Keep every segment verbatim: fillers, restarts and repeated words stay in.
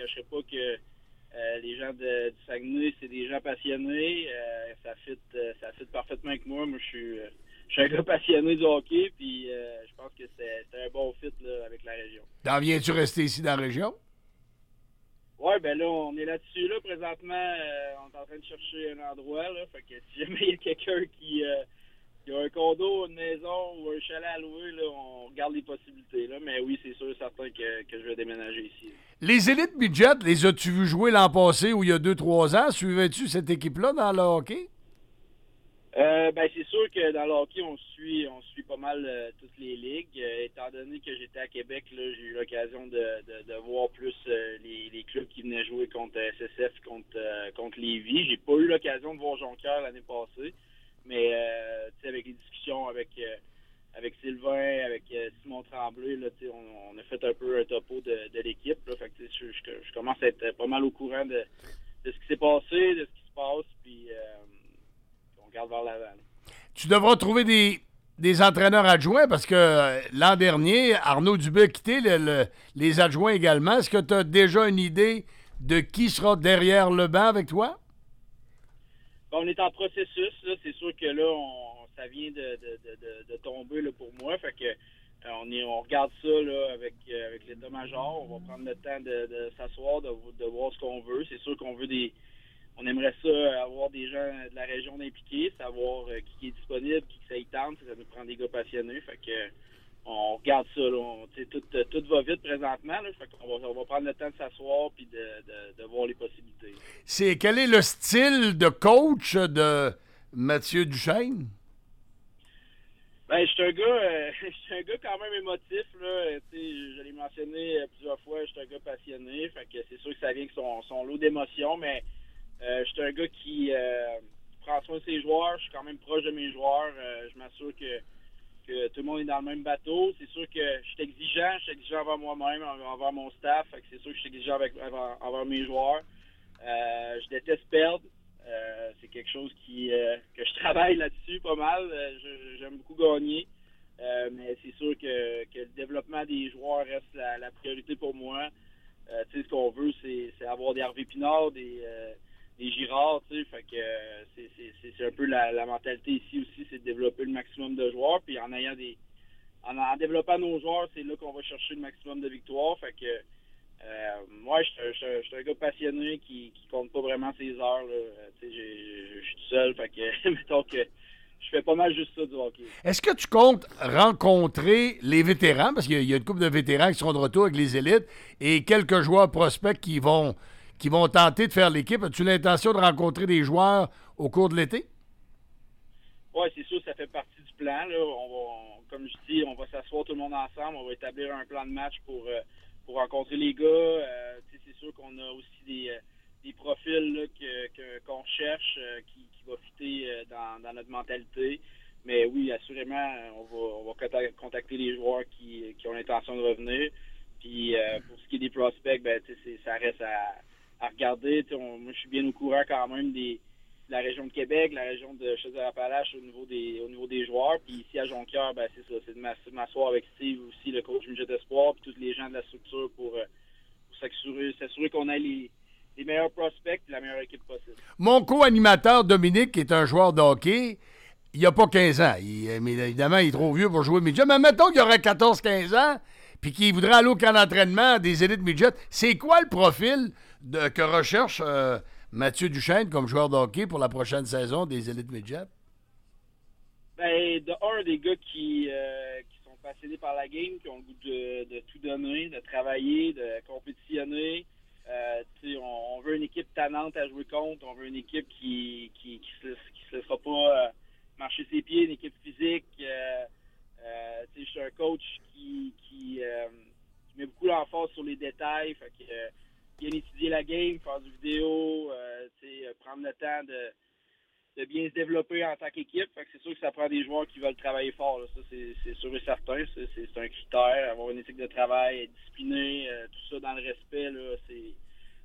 cacherai pas que euh, les gens de, du Saguenay, c'est des gens passionnés. Euh, ça fit euh, ça fit parfaitement avec moi. Moi, je suis euh, je suis un gars passionné du hockey, puis euh, je pense que c'est, c'est un bon fit là, avec la région. T'en viens-tu rester ici dans la région? Ouais, ben là, on est là-dessus. Là, présentement, euh, on est en train de chercher un endroit. Là, fait que si jamais il y a quelqu'un qui, euh, qui a un condo, une maison ou un chalet à louer, là, on regarde les possibilités. Là. Mais oui, c'est sûr et certain que, que je vais déménager ici. Les élites midget, les as-tu vu jouer l'an passé ou il y a deux trois ans? Suivais-tu cette équipe-là dans le hockey? Euh, ben c'est sûr que dans le hockey, on suit on suit pas mal euh, toutes les ligues. Euh, étant donné que j'étais à Québec, là, j'ai eu l'occasion de, de, de voir plus euh, les, les clubs qui venaient jouer contre S S F, contre euh, contre Lévis. J'ai pas eu l'occasion de voir Jonquière l'année passée, mais euh, tu sais, avec les discussions avec euh, avec Sylvain, avec euh, Simon Tremblay, là, tu sais, on, on a fait un peu un topo de, de l'équipe. Là, fait que tu sais, je, je, je commence à être pas mal au courant de, de ce qui s'est passé, de ce qui se passe, puis euh, on regarde vers l'avant. Tu devras trouver des, des entraîneurs adjoints parce que euh, l'an dernier, Arnaud Dubé a quitté le, le, les adjoints également. Est-ce que tu as déjà une idée de qui sera derrière le banc avec toi? On est en processus. Là. C'est sûr que là, on, ça vient de, de, de, de tomber là, pour moi. Fait que euh, on, est, on regarde ça là, avec, euh, avec l'état-major. On va prendre le temps de, de s'asseoir, de, de voir ce qu'on veut. C'est sûr qu'on veut des. On aimerait ça avoir des gens de la région impliqués, savoir euh, qui est disponible, qui ça y tente. Ça nous prend des gars passionnés. Fait que on regarde ça. Là. On, tout, tout va vite présentement. Là. Fait qu'on va, on va prendre le temps de s'asseoir et de, de, de voir les possibilités. C'est quel est le style de coach de Mathieu Duchesne? Ben, je suis un gars, euh, je suis un gars quand même émotif, là. Tu sais, je l'ai mentionné plusieurs fois, je suis un gars passionné. Fait que c'est sûr que ça vient avec son, son lot d'émotions, mais euh, je suis un gars qui euh, prend soin de ses joueurs. Je suis quand même proche de mes joueurs. Euh, je m'assure que, que tout le monde est dans le même bateau. C'est sûr que je suis exigeant. Je suis exigeant envers moi-même, envers mon staff. Fait que c'est sûr que je suis exigeant avec, envers, envers mes joueurs. Euh, je déteste perdre. Euh, c'est quelque chose qui euh, que je travaille là-dessus pas mal. Euh, je, j'aime beaucoup gagner. Euh, mais c'est sûr que, que le développement des joueurs reste la, la priorité pour moi. Euh, tu sais, ce qu'on veut, c'est, c'est avoir des Harvey Pinard, des, euh, des Girard, tu sais. Fait que euh, c'est, c'est, c'est un peu la, la mentalité ici aussi, c'est de développer le maximum de joueurs. Puis en ayant des. En, en développant nos joueurs, c'est là qu'on va chercher le maximum de victoires. Fait que Euh, moi, je suis un gars passionné qui, qui compte pas vraiment ses heures. Je suis tout seul, fait que mettons que je fais pas mal juste ça du hockey. Est-ce que tu comptes rencontrer les vétérans? Parce qu'il y a une couple de vétérans qui seront de retour avec les élites et quelques joueurs prospects qui vont, qui vont tenter de faire l'équipe. As-tu l'intention de rencontrer des joueurs au cours de l'été? Oui, c'est sûr, ça fait partie du plan. Là. On va, on, comme je dis, on va s'asseoir tout le monde ensemble. On va établir un plan de match pour... Euh, pour rencontrer les gars. Euh, c'est sûr qu'on a aussi des, euh, des profils là, que, que, qu'on cherche euh, qui, qui va fitter euh, dans, dans notre mentalité. Mais oui, assurément, on va, on va contacter les joueurs qui, qui ont l'intention de revenir. Puis euh, pour ce qui est des prospects, ben, c'est, ça reste à, à regarder. On, moi, je suis bien au courant quand même des de la région de Québec, la région de Chaudière-Appalaches au niveau des au niveau des joueurs. Puis ici à Jonquière, ben c'est ça, c'est de m'asseoir avec Steve aussi, le coach du Midget Espoir, puis tous les gens de la structure pour, pour s'assurer, s'assurer qu'on ait les, les meilleurs prospects et la meilleure équipe possible. Mon co-animateur Dominique, qui est un joueur de hockey, il n'a pas quinze ans. Il, mais évidemment, il est trop vieux pour jouer midget. Mais mettons qu'il aurait quatorze quinze ans puis qu'il voudrait aller au camp d'entraînement des élites midget. C'est quoi le profil de, que recherche euh, Mathieu Duchesne comme joueur de hockey pour la prochaine saison des élites midget? Ben, de un, des gars qui, euh, qui sont passionnés par la game, qui ont le goût de, de tout donner, de travailler, de compétitionner. Euh, on, on veut une équipe tannante à jouer contre. On veut une équipe qui qui, qui, se, qui se laissera pas euh, marcher ses pieds, une équipe physique. Euh, euh, je suis un coach qui, qui, euh, qui met beaucoup l'emphase sur les détails. Fait que, euh, bien étudier la game, faire du vidéo, euh, prendre le temps de, de bien se développer en tant qu'équipe. Fait que c'est sûr que ça prend des joueurs qui veulent travailler fort. Là. Ça, c'est, c'est sûr et certain. C'est, c'est, c'est un critère. Avoir une éthique de travail, être discipliné, euh, tout ça dans le respect, là, c'est,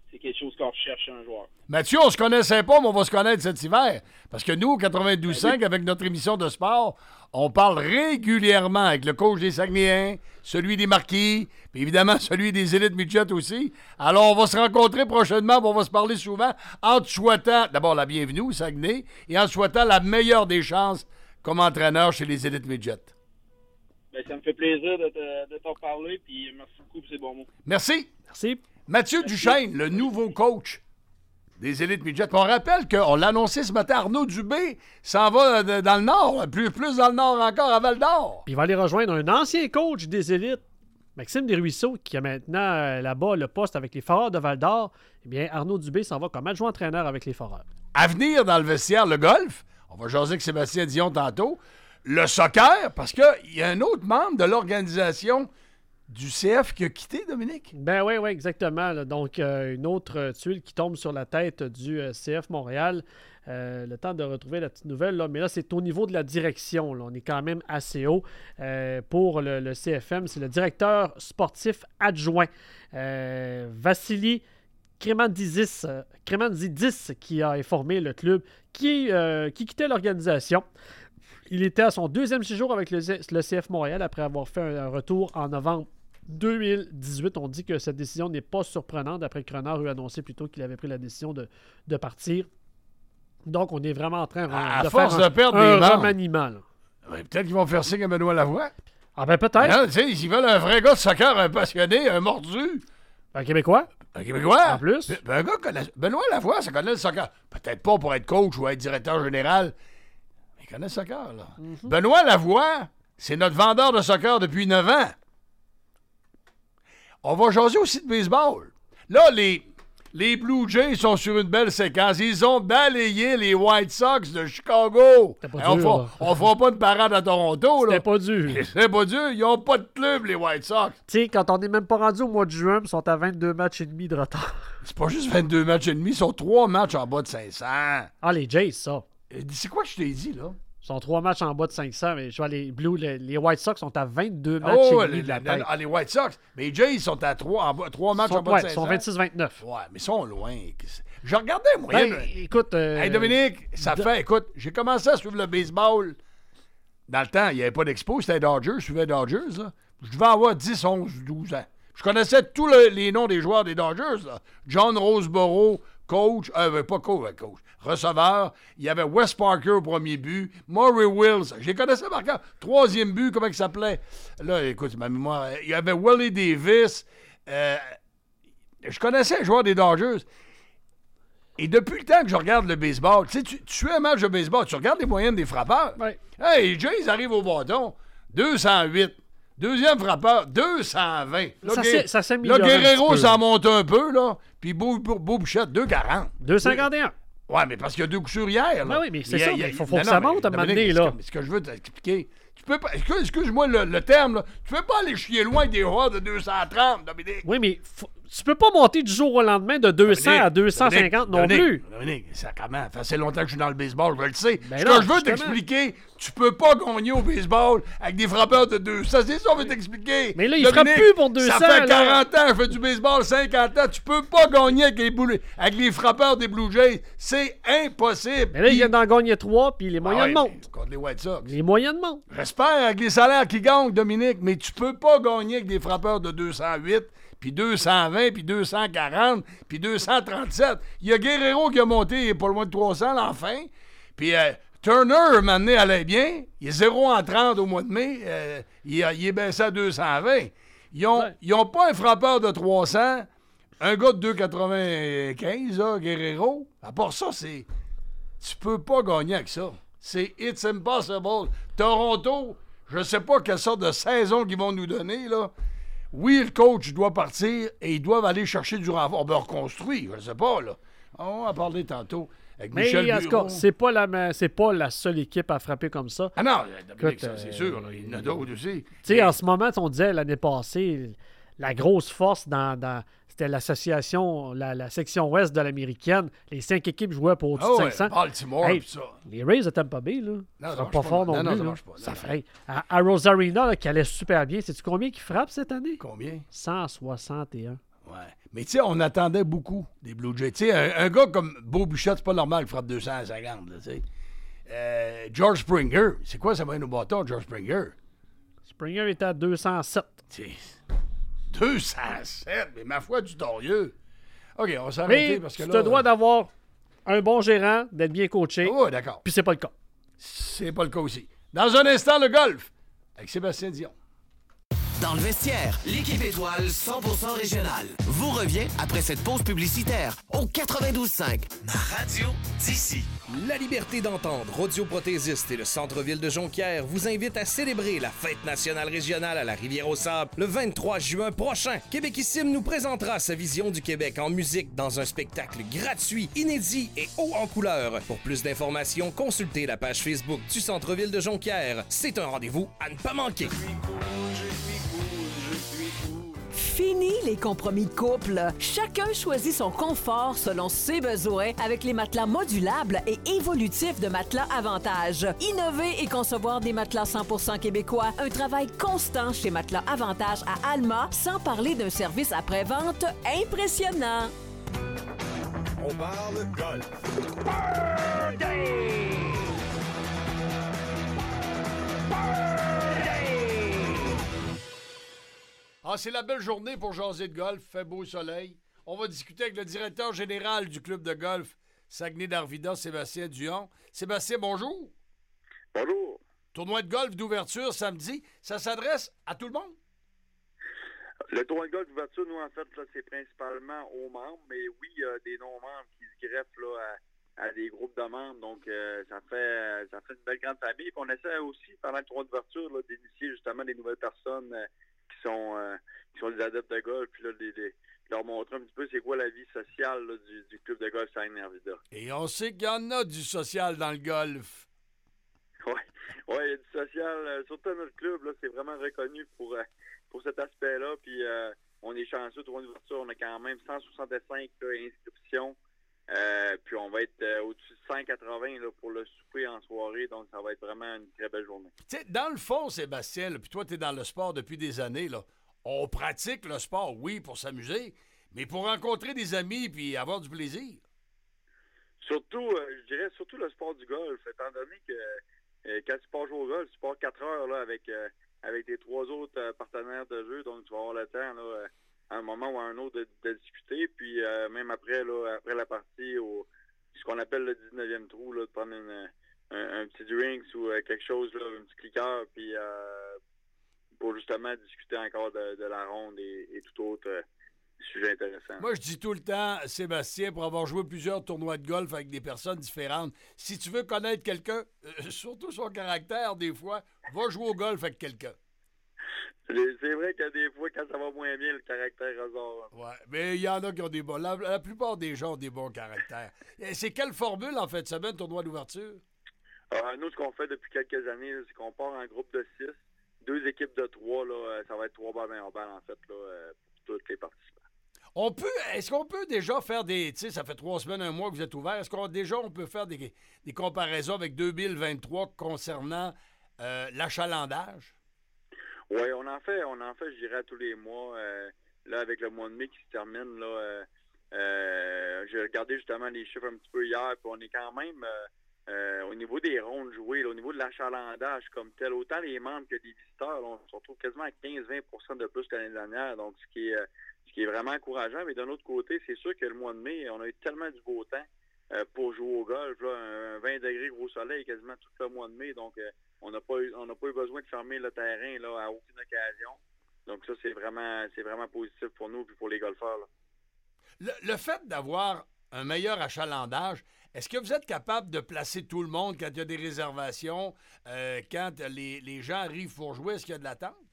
c'est quelque chose qu'on recherche un joueur. Mathieu, on se connaissait pas, mais on va se connaître cet hiver. Parce que nous, au quatre-vingt-douze cinq, avec notre émission de sport, on parle régulièrement avec le coach des Saguenayens, celui des Marquis, puis évidemment celui des Élites Midget aussi. Alors, on va se rencontrer prochainement, on va se parler souvent, en te souhaitant d'abord la bienvenue au Saguenay et en te souhaitant la meilleure des chances comme entraîneur chez les Élites Midget. Ben, ça me fait plaisir de, te, de t'en parler, puis merci beaucoup pour ces bons mots. Merci. Merci. Mathieu Merci. Duchesne, le nouveau coach des Élites Midget. On rappelle qu'on l'a annoncé ce matin, Arnaud Dubé s'en va de, dans le nord, plus, plus dans le nord encore, à Val-d'Or. Puis il va aller rejoindre un ancien coach des Élites, Maxime Desruisseaux, qui a maintenant euh, là-bas le poste avec les Foreurs de Val-d'Or. Eh bien, Arnaud Dubé s'en va comme adjoint-entraîneur avec les Foreurs. À venir dans le vestiaire, le golf. On va jaser avec Sébastien Dion tantôt. Le soccer, parce qu'il y a un autre membre de l'organisation du C F qui a quitté, Dominique? Ben oui, oui, exactement. Là. Donc, euh, une autre euh, tuile qui tombe sur la tête du euh, C F Montréal. Euh, le temps de retrouver la petite nouvelle, là. Mais là, c'est au niveau de la direction. Là. On est quand même assez haut euh, pour le, le C F M. C'est le directeur sportif adjoint, euh, Vassili Kremandidis, euh, Kremandidis, qui a informé le club qui, euh, qui quittait l'organisation. Il était à son deuxième séjour avec le, le C F Montréal après avoir fait un, un retour en novembre deux mille dix-huit. On dit que cette décision n'est pas surprenante après que Renard eut annoncé plutôt qu'il avait pris la décision de, de partir. Donc, on est vraiment en train à de force faire un, de perdre un des remaniement. Ouais, peut-être qu'ils vont faire signe à Benoît Lavoie. Ah ben peut-être. Non, tu sais, ils veulent un vrai gars de soccer, un passionné, un mordu. Un Québécois. Un Québécois. En plus. Ben, un gars connaît... Benoît Lavoie, ça connaît le soccer. Peut-être pas pour être coach ou être directeur général. Il connaît le soccer, là. Mm-hmm. Benoît Lavoie, c'est notre vendeur de soccer depuis neuf ans. On va jaser aussi de baseball. Là, les, les Blue Jays sont sur une belle séquence. Ils ont balayé les White Sox de Chicago. C'était pas Hey, dur, on ne fera pas de parade à Toronto. C'était là. pas dur. C'était pas dur. Ils n'ont pas de club, les White Sox. Tu sais, quand on n'est même pas rendu au mois de juin, ils sont à vingt-deux matchs et demi de retard. C'est pas juste vingt-deux matchs et demi, ils sont trois matchs en bas de cinq cents. Ah, les Jays, ça. C'est quoi que je t'ai dit, là? Ils sont trois matchs en bas de cinq cents, mais je vois les Blues, les, les White Sox sont à vingt-deux matchs oh, et demi les, de la les, tête. ah, les White Sox. Mais les Jays sont à trois, en bas, trois matchs Ils sont, en bas ouais, de cinq ils cents. sont vingt-six vingt-neuf. Ouais, mais ils sont loin. Je regardais, moi. Ben, écoute... Euh, hey, Dominique, ça de... fait... Écoute, j'ai commencé à suivre le baseball. Dans le temps, il n'y avait pas d'expo, c'était Dodgers. Je suivais Dodgers, là. Je devais avoir dix, onze, douze ans. Je connaissais tous le, les noms des joueurs des Dodgers, là. John Roseboro, coach, euh, pas coach, coach, receveur. Il y avait Wes Parker au premier but, Maury Wills, je les connaissais par cœur. Troisième but, comment il s'appelait? Là, écoute, ma mémoire. Il y avait Willie Davis. Euh, je connaissais les joueurs des Dodgers. Et depuis le temps que je regarde le baseball, tu sais, tu, tu suis un match de baseball, tu regardes les moyennes des frappeurs. Ouais. Hey, les Jays arrivent au bâton, deux cent huit. Deuxième frappeur, deux cent vingt. Là, ça, Guer- ça s'est là Guerrero s'en monte un peu, là. Puis Beau, Beau, Beau Bichette, deux quarante. deux cinquante et un. Ouais, mais parce qu'il y a deux coups sur hier, là. Ben oui, mais c'est Il y a- ça, il y a- mais il faut, faut non, que non, ça mais monte à un moment Dominique, donné, là. Ce que, ce que je veux t'expliquer, tu peux pas... Excuse, excuse-moi le, le terme, là. Tu peux pas aller chier loin des joueurs de deux cent trente, Dominique. Oui, mais faut- tu peux pas monter du jour au lendemain de deux cents Dominique, à deux cent cinquante non Dominique, plus. Dominique, ça comment? Ça fait assez longtemps que je suis dans le baseball, je le sais. Ben Ce non, que je veux justement. t'expliquer, tu peux pas gagner au baseball avec des frappeurs de deux cents. C'est ça que je veux t'expliquer. Mais là, il Dominique, frappe plus pour deux cents, Ça fait là. quarante ans, je fais du baseball, cinquante ans. Tu peux pas gagner avec les, Blue- avec les frappeurs des Blue Jays. C'est impossible. Mais là, il Puis- vient d'en gagner trois, puis les Ah moyennes ouais, montent. mais contre les White Sox. Les moyennes montent. J'espère avec les salaires qui gagnent, Dominique, mais tu peux pas gagner avec des frappeurs de deux cent huit, puis deux cent vingt, puis deux cent quarante, puis deux cent trente-sept. Il y a Guerrero qui a monté, il est pas loin de trois cents, l'enfin. Puis euh, Turner, maintenant, allait bien. Il est zéro en trente au mois de mai. Euh, il, a- il est baissé à deux cent vingt. Ils ont, Ouais. ils ont pas un frappeur de trois cents, un gars de deux quatre-vingt-quinze, là, Guerrero. À part ça, c'est... Tu peux pas gagner avec ça. C'est it's impossible. Toronto, je sais pas quelle sorte de saison qu'ils vont nous donner, là. Oui, le coach doit partir et ils doivent aller chercher du renfort. On va reconstruire, je sais pas, là. On va en parler tantôt avec Mais Michel en tout Bureau. cas, c'est pas, la, c'est pas la seule équipe à frapper comme ça. Ah non, Dominique, Écoute, ça, c'est euh, sûr. là. Il y en a d'autres aussi. Tu sais, en ce moment, on disait l'année passée, la grosse force dans, dans c'était l'association, la, la section ouest de l'américaine. Les cinq équipes jouaient pour au-dessus Ah de ouais, cinq cents. Baltimore, Hey, pis ça. Les Rays de Tampa Bay, là, ça ça marche pas pas. fort non, Non, non, plus. ça là. marche pas. Non, Ça non. fait. À, à Rosarina, là, qui allait super bien, sais-tu combien qui frappe cette année? Combien? cent soixante et un. Ouais. Mais tu sais, on attendait beaucoup des Blue Jays. Tu sais, un, un gars comme Beau Bichette, c'est pas normal qu'il frappe deux cent cinquante, là, tu sais. Euh, George Springer, c'est quoi ça va au bâton, George Springer? Springer était à deux cent sept. T'sais, deux cent sept, mais ma foi, du torieux. OK, on va s'arrêter Mais parce que tu là... te dois d'avoir un bon gérant, d'être bien coaché. Oui, d'accord. Puis c'est pas le cas. C'est pas le cas aussi. Dans un instant, le golf avec Sébastien Dion. Dans le vestiaire, l'équipe étoile cent pour cent régionale vous revient après cette pause publicitaire au quatre-vingt-douze cinq. Ma radio d'ici. La liberté d'entendre, audioprothésiste et le centre-ville de Jonquière vous invitent à célébrer la fête nationale régionale à la Rivière-au-Sable le vingt-trois juin prochain. Québéquissime nous présentera sa vision du Québec en musique dans un spectacle gratuit, inédit et haut en couleur. Pour plus d'informations, consultez la page Facebook du centre-ville de Jonquière. C'est un rendez-vous à ne pas manquer. Fini les compromis de couple. Chacun choisit son confort selon ses besoins avec les matelas modulables et évolutifs de Matelas Avantage. Innover et concevoir des matelas cent pour cent québécois, un travail constant chez Matelas Avantage à Alma, sans parler d'un service après-vente impressionnant. On parle golf. Birthday! Ah, c'est la belle journée pour jaser de golf. Fait beau soleil. On va discuter avec le directeur général du club de golf Saguenay-Darvida, Sébastien Dion. Sébastien, bonjour. Bonjour. Tournoi de golf d'ouverture samedi. Ça s'adresse à tout le monde? Le tournoi de golf d'ouverture, nous, en fait, là, c'est principalement aux membres. Mais oui, il y a des non-membres qui se greffent là, à, à des groupes de membres. Donc, euh, ça fait ça fait une belle grande famille. Puis on essaie aussi, pendant le tournoi d'ouverture, là, d'initier justement des nouvelles personnes euh, qui sont euh, qui sont des adeptes de golf, puis là, les, les, leur montrer un petit peu c'est quoi la vie sociale là, du, du club de golf Saguenay-Darvida. Et on sait qu'il y en a du social dans le golf. Oui, ouais, il y a du social, euh, surtout à notre club, là, c'est vraiment reconnu pour, euh, pour cet aspect-là, puis euh, on est chanceux, tournoi d'ouverture, on a quand même cent soixante-cinq là, inscriptions, euh, puis on va être euh, au-dessus de cent quatre-vingts là, pour le souper en soirée, donc ça va être vraiment une très belle journée. Tu sais, dans le fond, Sébastien, là, puis toi, tu es dans le sport depuis des années, là. On pratique le sport, oui, pour s'amuser, mais pour rencontrer des amis puis avoir du plaisir. Surtout, euh, je dirais surtout le sport du golf, étant donné que euh, quand tu pars jouer au golf, tu pars quatre heures là, avec, euh, avec tes trois autres euh, partenaires de jeu, donc tu vas avoir le temps là, euh, à un moment ou à un autre de, de discuter, puis euh, même après là, après la partie, au, ce qu'on appelle le dix-neuvième trou, là, de prendre une, un, un petit drink ou euh, quelque chose, là, un petit cliqueur, puis euh, pour justement discuter encore de, de la ronde et, et tout autre euh, sujet intéressant. Moi, je dis tout le temps, Sébastien, pour avoir joué plusieurs tournois de golf avec des personnes différentes, si tu veux connaître quelqu'un, euh, surtout son caractère, des fois, va jouer au golf avec quelqu'un. C'est vrai que des fois, quand ça va moins bien, le caractère ressort. Ouais, mais il y en a qui ont des bons... La, la plupart des gens ont des bons caractères. Et c'est quelle formule, en fait, de semaine, tournoi d'ouverture? Euh, nous, ce qu'on fait depuis quelques années, c'est qu'on part en groupe de six. Deux équipes de trois, là, ça va être trois balles en balle, en fait, là, pour tous les participants. On peut, est-ce qu'on peut déjà faire des, tu sais, ça fait trois semaines, un mois que vous êtes ouvert, est-ce qu'on déjà on peut faire des, des comparaisons avec deux mille vingt-trois concernant euh, l'achalandage? Oui, on en fait, on en fait, je dirais, tous les mois. Euh, là, avec le mois de mai qui se termine, là, euh, euh, j'ai regardé justement les chiffres un petit peu hier, puis on est quand même... Euh, Euh, au niveau des rondes jouées, là, au niveau de l'achalandage comme tel, autant les membres que les visiteurs, là, on se retrouve quasiment à quinze à vingt pour cent de plus que l'année dernière, donc ce qui est, euh, ce qui est vraiment encourageant. Mais d'un autre côté, c'est sûr que le mois de mai, on a eu tellement du beau temps euh, pour jouer au golf, là, un vingt degrés gros soleil quasiment tout le mois de mai, donc euh, on n'a pas eu, on n'a pas eu besoin de fermer le terrain là, à aucune occasion. Donc ça, c'est vraiment, c'est vraiment positif pour nous et pour les golfeurs. Là. Le, le fait d'avoir un meilleur achalandage, est-ce que vous êtes capable de placer tout le monde quand il y a des réservations, euh, quand les, les gens arrivent pour jouer? Est-ce qu'il y a de l'attente?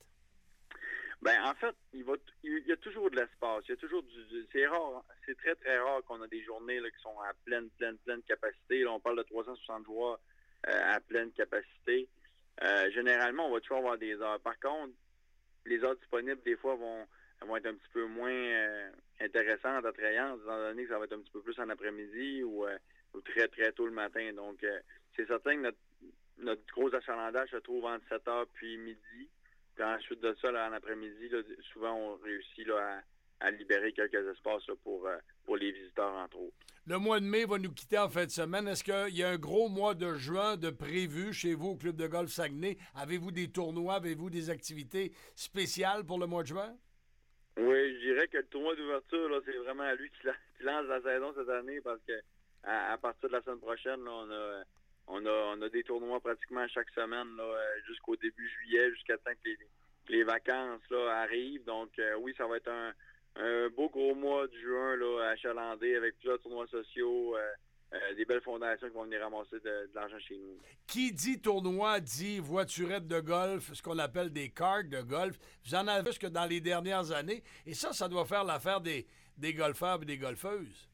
Ben en fait, il, va, il y a toujours de l'espace. Il y a toujours du, c'est rare, c'est très très rare qu'on a des journées là, qui sont à pleine, pleine, pleine capacité. Là, on parle de trois cent soixante joueurs euh, à pleine capacité. Euh, généralement, on va toujours avoir des heures. Par contre, les heures disponibles, des fois, vont, vont être un petit peu moins euh, intéressantes, attrayantes, étant donné que ça va être un petit peu plus en après-midi ou, euh, ou très, très tôt le matin. Donc, euh, c'est certain que notre, notre gros achalandage se trouve entre sept heures puis midi. Puis ensuite de ça, là, en après-midi, là, souvent, on réussit là, à libérer quelques espaces là, pour, euh, pour les visiteurs, entre autres. Le mois de mai va nous quitter en fin de semaine. Est-ce qu'il y a un gros mois de juin de prévu chez vous au Club de golf Saguenay? Avez-vous des tournois? Avez-vous des activités spéciales pour le mois de juin? Oui, je dirais que le tournoi d'ouverture, là, c'est vraiment lui qui, la, qui lance la saison cette année parce que à, à partir de la semaine prochaine, là, on a on a on a des tournois pratiquement chaque semaine là, jusqu'au début juillet, jusqu'à temps que les, que les vacances là, arrivent. Donc euh, oui, ça va être un, un beau gros mois de juin là, achalandé avec plusieurs tournois sociaux, euh, euh, des belles fondations qui vont venir ramasser de, de l'argent chez nous. Qui dit tournoi dit voiturette de golf, ce qu'on appelle des cartes de golf. Vous en avez jusque dans les dernières années. Et ça, ça doit faire l'affaire des, des golfeurs et des golfeuses.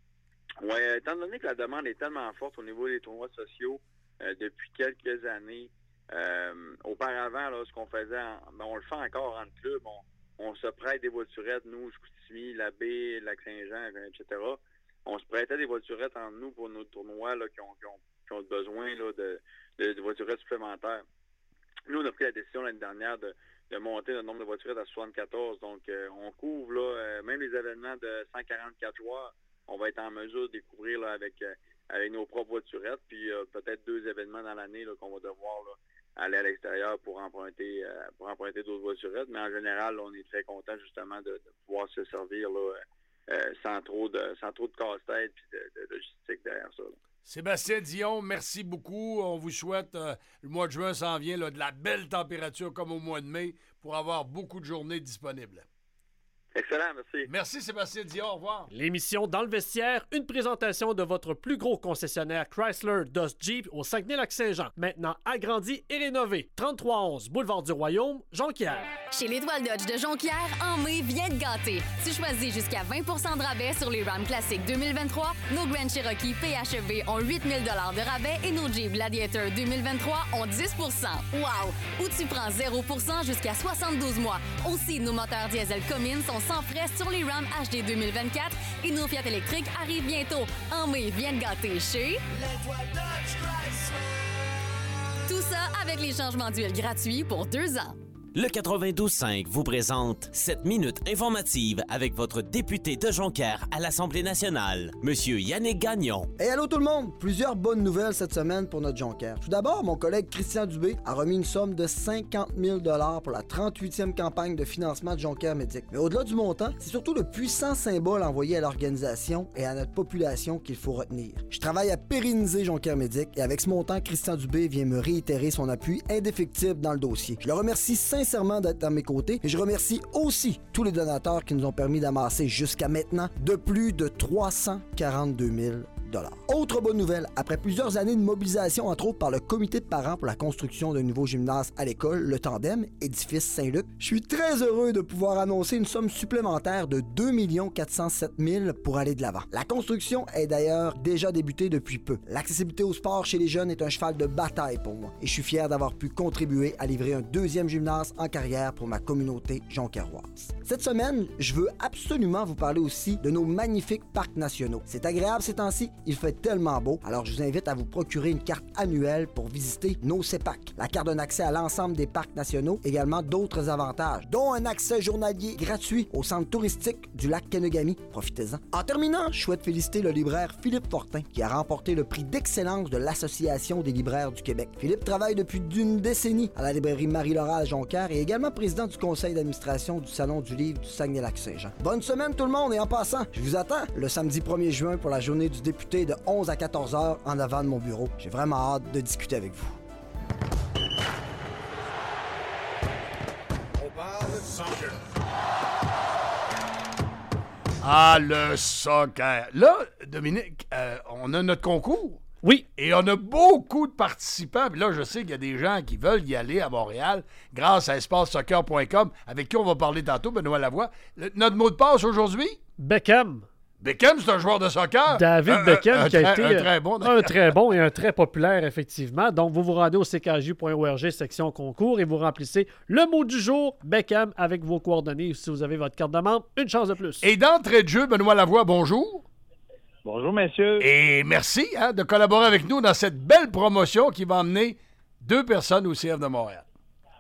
Oui, étant donné que la demande est tellement forte au niveau des tournois sociaux euh, depuis quelques années, euh, auparavant, là, ce qu'on faisait, en, ben, on le fait encore en club, on, on se prête des voiturettes, nous, Chicoutimi, la baie, Lac-Saint-Jean, et cetera. On se prêtait des voiturettes entre nous pour nos tournois là, qui, ont, qui, ont, qui ont besoin là, de, de, de voiturettes supplémentaires. Nous, on a pris la décision l'année dernière de, de monter le nombre de voiturettes à soixante-quatorze. Donc, euh, on couvre là, euh, même les événements de cent quarante-quatre joueurs. On va être en mesure de découvrir là, avec, euh, avec nos propres voiturettes. Puis, euh, peut-être deux événements dans l'année là, qu'on va devoir là, aller à l'extérieur pour emprunter euh, pour emprunter d'autres voiturettes. Mais en général, là, on est très content justement de, de pouvoir se servir là, euh, sans trop de sans trop de casse-tête et de, de logistique derrière ça. Là. Sébastien Dion, merci beaucoup. On vous souhaite, euh, le mois de juin s'en vient, là, de la belle température comme au mois de mai pour avoir beaucoup de journées disponibles. Excellent, merci. Merci Sébastien Dion, au revoir. L'émission Dans le vestiaire, une présentation de votre plus gros concessionnaire Chrysler Dodge Jeep au Saguenay-Lac-Saint-Jean. Maintenant agrandi et rénové. trente-trois onze Boulevard du Royaume, Jonquière. Chez l'Étoile Dodge de Jonquière, en mai, viens te gâter. Tu choisis jusqu'à vingt pour cent de rabais sur les Ram Classic deux mille vingt-trois, nos Grand Cherokee P H E V ont huit mille dollars de rabais et nos Jeep Gladiator deux mille vingt-trois ont dix pour cent. Wow! Ou tu prends zéro pour cent jusqu'à soixante-douze mois. Aussi, nos moteurs diesel Cummins sont sans frais sur les Ram H D deux mille vingt-quatre et nos Fiat électriques arrivent bientôt. En mai, viens te gâter chez l'Étoile Dodge Chrysler. Tout ça avec les changements d'huile gratuits pour deux ans. Le quatre-vingt-douze cinq vous présente cette minute informative avec votre député de Jonquière à l'Assemblée nationale, Monsieur Yannick Gagnon. Et hey, allô tout le monde! Plusieurs bonnes nouvelles cette semaine pour notre Jonquière. Tout d'abord, mon collègue Christian Dubé a remis une somme de cinquante mille dollars pour la trente-huitième campagne de financement de Jonquière Médic. Mais au-delà du montant, c'est surtout le puissant symbole envoyé à l'organisation et à notre population qu'il faut retenir. Je travaille à pérenniser Jonquière Médic et avec ce montant, Christian Dubé vient me réitérer son appui indéfectible dans le dossier. Je le remercie sincèrement sincèrement d'être à mes côtés et je remercie aussi tous les donateurs qui nous ont permis d'amasser jusqu'à maintenant de plus de trois cent quarante-deux mille dollars. Autre bonne nouvelle, après plusieurs années de mobilisation, entre autres par le comité de parents pour la construction d'un nouveau gymnase à l'école, le Tandem, édifice Saint-Luc, je suis très heureux de pouvoir annoncer une somme supplémentaire de deux millions quatre cent sept mille pour aller de l'avant. La construction est d'ailleurs déjà débutée depuis peu. L'accessibilité au sport chez les jeunes est un cheval de bataille pour moi et je suis fier d'avoir pu contribuer à livrer un deuxième gymnase en carrière pour ma communauté jonquiéroise. Cette semaine, je veux absolument vous parler aussi de nos magnifiques parcs nationaux. C'est agréable ces temps-ci, il fait tellement beau, alors je vous invite à vous procurer une carte annuelle pour visiter nos C E P A C. La carte donne accès à l'ensemble des parcs nationaux, également d'autres avantages, dont un accès journalier gratuit au centre touristique du lac Kenegami. Profitez-en. En terminant, je souhaite féliciter le libraire Philippe Fortin, qui a remporté le prix d'excellence de l'Association des libraires du Québec. Philippe travaille depuis d'une décennie à la librairie Marie-Laura à Jonquière et est également président du conseil d'administration du Salon du livre du Saguenay-Lac-Saint-Jean. Bonne semaine tout le monde et en passant, je vous attends le samedi premier juin pour la journée du député de onze à quatorze heures en avant de mon bureau. J'ai vraiment hâte de discuter avec vous. On parle de soccer. Ah, le soccer. Là, Dominique, euh, on a notre concours. Oui. Et on a beaucoup de participants. Puis là, je sais qu'il y a des gens qui veulent y aller à Montréal grâce à espace soccer point com, avec qui on va parler tantôt, Benoît Lavoie. Le, notre mot de passe aujourd'hui? Beckham. Beckham, c'est un joueur de soccer. David un, Beckham un, qui a un été très, un très bon. un très bon et un très populaire, effectivement. Donc, vous vous rendez au c k j point org, section concours, et vous remplissez le mot du jour, Beckham, avec vos coordonnées. Si vous avez votre carte de membre, une chance de plus. Et d'entrée de jeu, Benoît Lavoie, bonjour. Bonjour, messieurs. Et merci hein, de collaborer avec nous dans cette belle promotion qui va emmener deux personnes au C F de Montréal.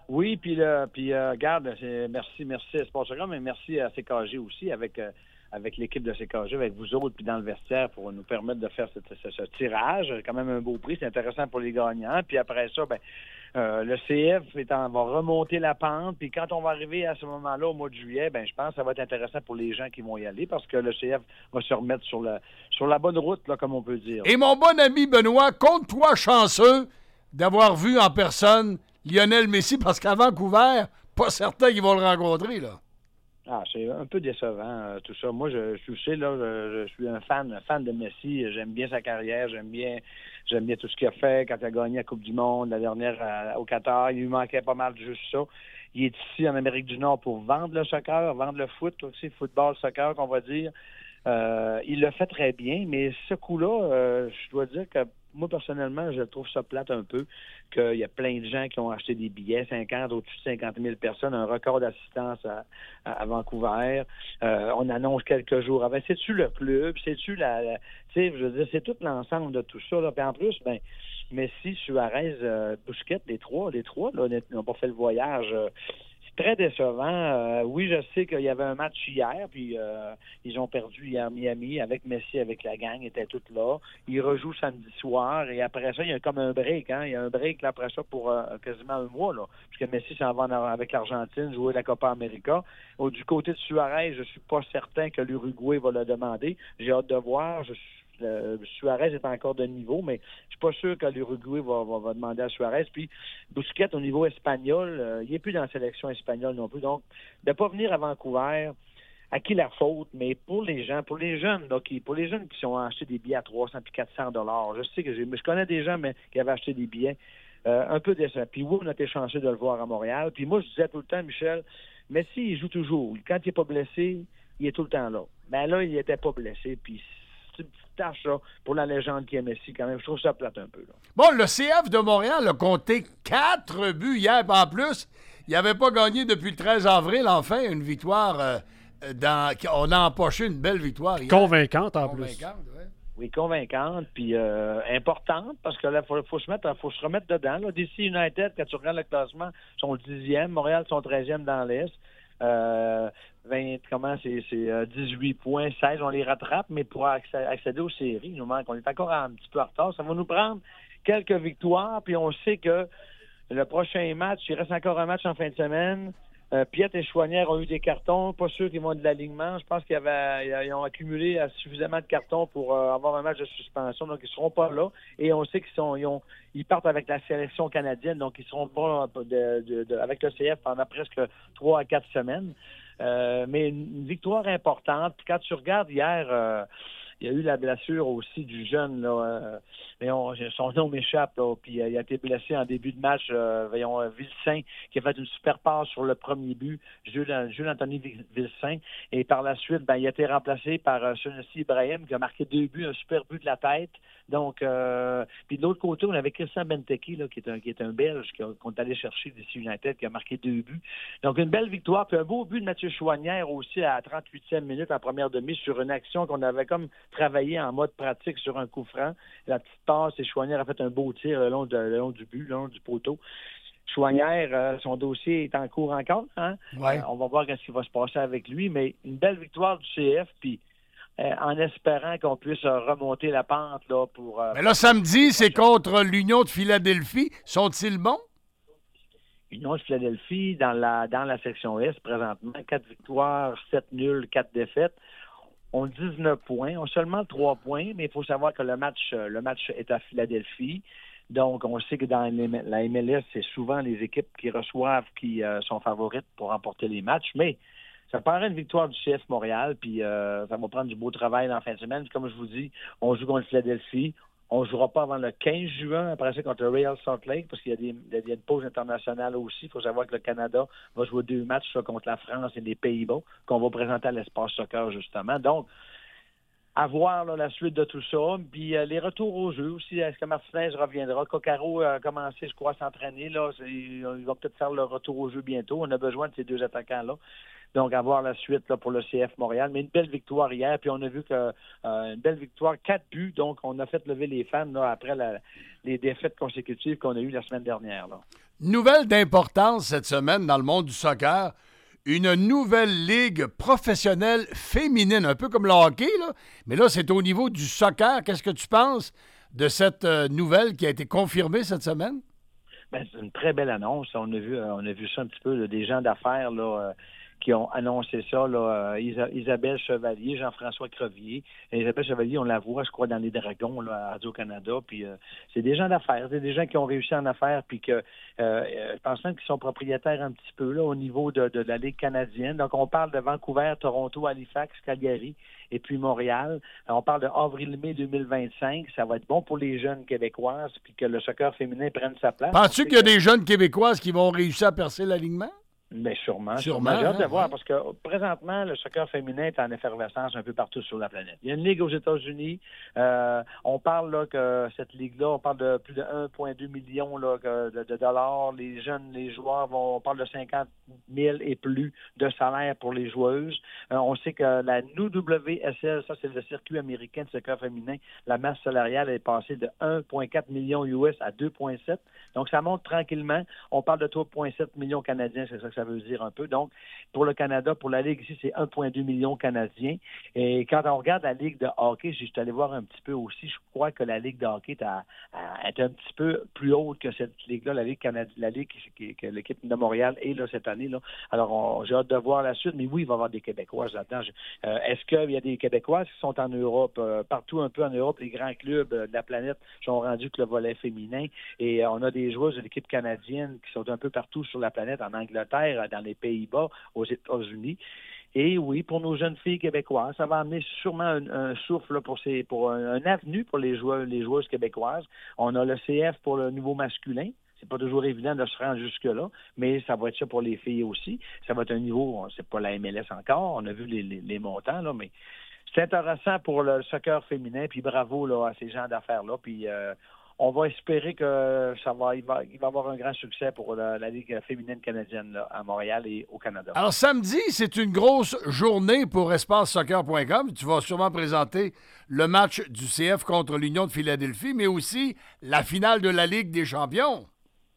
Oui, puis là, puis euh, regarde, c'est, merci, merci à Sport Soccer, mais merci à C K G aussi, avec euh, avec l'équipe de C K G, avec vous autres, puis dans le vestiaire, pour nous permettre de faire ce, ce, ce tirage. Quand même un beau prix, c'est intéressant pour les gagnants. Puis après ça, ben euh, le C F est en, va remonter la pente, puis quand on va arriver à ce moment-là, au mois de juillet, ben je pense que ça va être intéressant pour les gens qui vont y aller, parce que le C F va se remettre sur, le, sur la bonne route, là, comme on peut dire. Et mon bon ami Benoît, compte-toi chanceux d'avoir vu en personne Lionel Messi, parce qu'à Vancouver, pas certain qu'ils vont le rencontrer, là. Ah, c'est un peu décevant, euh, tout ça. Moi, je, je sais, là, je, je suis un fan, un fan de Messi. J'aime bien sa carrière, j'aime bien j'aime bien tout ce qu'il a fait quand il a gagné la Coupe du Monde, la dernière euh, au Qatar. Il lui manquait pas mal juste ça. Il est ici en Amérique du Nord pour vendre le soccer, vendre le foot aussi, football, soccer, qu'on va dire. Euh, il le fait très bien, mais ce coup-là, euh, je dois dire que moi, personnellement, je trouve ça plate un peu, qu'il y a plein de gens qui ont acheté des billets, cinquante, au-dessus de cinquante mille personnes, un record d'assistance à, à, à Vancouver. Euh, on annonce quelques jours avant. C'est-tu le club? C'est-tu la... la tu sais, je veux dire, c'est tout l'ensemble de tout ça, là. Puis en plus, ben Messi, Suarez, euh, Busquets, les trois, les trois, là, n'ont pas fait le voyage. Euh, Très décevant. Euh, oui, je sais qu'il y avait un match hier, puis euh, ils ont perdu hier à Miami avec Messi, avec la gang, ils étaient tous là. Ils rejouent samedi soir, et après ça, il y a comme un break. Hein? Il y a un break là, après ça pour euh, quasiment un mois, là, puisque Messi s'en va en, avec l'Argentine jouer la Copa América. Au, du côté de Suarez, je suis pas certain que l'Uruguay va le demander. J'ai hâte de voir. Je suis Euh, Suarez est encore de niveau, mais je suis pas sûr que l'Uruguay va, va, va demander à Suarez. Puis Busquets, au niveau espagnol, euh, il n'est plus dans la sélection espagnole non plus. Donc, de ne pas venir à Vancouver, à qui la faute? Mais pour les gens, pour les jeunes, là, qui, pour les jeunes qui ont acheté des billets à trois cents puis quatre cents dollars, je sais que j'ai, je connais des gens mais, qui avaient acheté des billets euh, un peu décents. Puis oui, on a été chanceux de le voir à Montréal. Puis moi, je disais tout le temps, Michel, Messi, il joue toujours. Quand il n'est pas blessé, il est tout le temps là. Mais là, il n'était pas blessé, puis c'est une petite tâche là, pour la légende qui est Messi quand même. Je trouve ça plate un peu. Là. Bon, le C F de Montréal a compté quatre buts hier. En plus, il n'avait pas gagné depuis le treize avril. Enfin, une victoire. Euh, dans, on a empoché une belle victoire hier. Convaincante en Convaincante, plus. Ouais. Oui, convaincante, puis euh, importante, parce que là, il faut, faut, se mettre, faut se remettre dedans. Là. D C United, quand tu regardes le classement, sont dixième. Montréal sont treizième dans l'Est. Euh, vingt, comment c'est, c'est euh, dix-huit points, seize, on les rattrape, mais pour accéder aux séries, il nous manque, on est encore un petit peu en retard. Ça va nous prendre quelques victoires, puis on sait que le prochain match, il reste encore un match en fin de semaine. Euh, Piet et Chouanière ont eu des cartons, pas sûr qu'ils vont être de l'alignement. Je pense qu'ils avaient, ils ont accumulé suffisamment de cartons pour euh, avoir un match de suspension, donc ils seront pas là. Et on sait qu'ils sont, ils, ont, ils partent avec la sélection canadienne, donc ils seront pas de, de, de, avec le C F pendant presque trois à quatre semaines. Euh, mais une, une victoire importante. Puis quand tu regardes hier, euh, il y a eu la blessure aussi du jeune, là, euh, mais on, son nom m'échappe, là, puis euh, il a été blessé en début de match, euh, voyons, euh, Vilsain, qui a fait une super passe sur le premier but, Jules, Jules Anthony Vilsain, et par la suite, ben, il a été remplacé par euh, Sunusi Ibrahim, qui a marqué deux buts, un super but de la tête. Donc, euh, puis de l'autre côté, on avait Christian Benteke, là, qui est un, qui est un Belge, qui a, qu'on est allé chercher d'ici United, qui a marqué deux buts. Donc, une belle victoire, puis un beau but de Mathieu Chouanière aussi à trente-huitième minute en première demi sur une action qu'on avait comme travaillé en mode pratique sur un coup franc. La petite passe, et Chouanière a fait un beau tir le long, de, le long du but, le long du poteau. Chouanière, euh, son dossier est en cours encore. Hein? Ouais. Euh, on va voir ce qui va se passer avec lui, mais une belle victoire du C F, puis Euh, en espérant qu'on puisse euh, remonter la pente là pour. Euh, Mais là, samedi, c'est contre l'Union de Philadelphie. Sont-ils bons? Union de Philadelphie dans la dans la section Est présentement, quatre victoires, sept nuls, quatre défaites. On dix-neuf points, on seulement trois points, mais il faut savoir que le match le match est à Philadelphie. Donc, on sait que dans la M L S, c'est souvent les équipes qui reçoivent qui euh, sont favorites pour remporter les matchs, mais ça paraît une victoire du C F Montréal, puis euh, ça va prendre du beau travail dans la fin de semaine. Puis comme je vous dis, on joue contre Philadelphie. On ne jouera pas avant le quinze juin, après ça contre le Real Salt Lake, parce qu'il y a, des, il y a une pause internationale aussi. Il faut savoir que le Canada va jouer deux matchs soit contre la France et les Pays-Bas, qu'on va présenter à l'Espace Soccer, justement. Donc, à voir là, la suite de tout ça. Puis euh, les retours au jeu aussi. Est-ce que Martinez reviendra? Coccaro a commencé, je crois, à s'entraîner. Là. Il va peut-être faire le retour au jeu bientôt. On a besoin de ces deux attaquants-là. Donc, à voir la suite là, pour le C F Montréal. Mais une belle victoire hier. Puis on a vu que euh, une belle victoire, quatre buts. Donc, on a fait lever les fans là, après la, les défaites consécutives qu'on a eues la semaine dernière. Là. Nouvelle d'importance cette semaine dans le monde du soccer, une nouvelle ligue professionnelle féminine, un peu comme le hockey, là. Mais là, c'est au niveau du soccer. Qu'est-ce que tu penses de cette euh, nouvelle qui a été confirmée cette semaine? Ben, c'est une très belle annonce. On a vu, on a vu ça un petit peu, là, des gens d'affaires là, euh, qui ont annoncé ça. Là, euh, Isa- Isabelle Chevalier, Jean-François Crevier. Et Isabelle Chevalier, on la voit, je crois, dans les Dragons là, à Radio-Canada. Puis euh, c'est des gens d'affaires, c'est des gens qui ont réussi en affaires, puis que euh, je pense même qu'ils sont propriétaires un petit peu là au niveau de, de la Ligue canadienne. Donc on parle de Vancouver, Toronto, Halifax, Calgary et puis Montréal. On parle de avril-mai deux mille vingt-cinq. Ça va être bon pour les jeunes Québécoises, puis que le soccer féminin prenne sa place. Penses-tu qu'il y a des jeunes Québécoises qui vont réussir à percer l'alignement? Bien, sûrement. Sûrement, sûrement. J'ai hâte de hein, voir ouais. parce que présentement, le soccer féminin est en effervescence un peu partout sur la planète. Il y a une ligue aux États-Unis. Euh, on parle là que cette ligue-là, on parle de plus de un virgule deux million là, que- de, de dollars. Les jeunes, les joueurs, vont, on parle de cinquante mille et plus de salaire pour les joueuses. Euh, on sait que la N W S L, ça c'est le circuit américain de soccer féminin, la masse salariale est passée de un virgule quatre million U S à deux virgule sept. Donc ça monte tranquillement. On parle de trois virgule sept millions canadiens, c'est ça que ça veut dire un peu. Donc, pour le Canada, pour la Ligue ici, c'est un virgule deux million canadiens. Et quand on regarde la Ligue de hockey, je suis allé voir un petit peu aussi, je crois que la Ligue de hockey est, à- à- est un petit peu plus haute que cette Ligue-là, la Ligue canadienne, la Ligue qui- qui- que l'équipe de Montréal est là cette année. Là. Alors, on- j'ai hâte de voir la suite, mais oui, il va y avoir des Québécoises là-dedans. Je- euh, est-ce qu'il y a des Québécoises qui sont en Europe? Euh, partout un peu en Europe, les grands clubs euh, de la planète sont rendus que le volet féminin. Et euh, on a des joueuses de l'équipe canadienne qui sont un peu partout sur la planète, en Angleterre, dans les Pays-Bas, aux États-Unis. Et oui, pour nos jeunes filles québécoises, ça va amener sûrement un, un souffle là, pour, ces, pour un, un avenue pour les joueurs, les joueuses québécoises. On a le C F pour le niveau masculin. C'est pas toujours évident de se rendre jusque-là, mais ça va être ça pour les filles aussi. Ça va être un niveau, c'est pas la M L S encore, on a vu les, les, les montants, là, mais c'est intéressant pour le soccer féminin, puis bravo là, à ces gens d'affaires-là. Puis euh, on va espérer que ça va, il va, il va avoir un grand succès pour la, la Ligue féminine canadienne là, à Montréal et au Canada. Alors, samedi, c'est une grosse journée pour espace soccer point com. Tu vas sûrement présenter le match du C F contre l'Union de Philadelphie, mais aussi la finale de la Ligue des champions.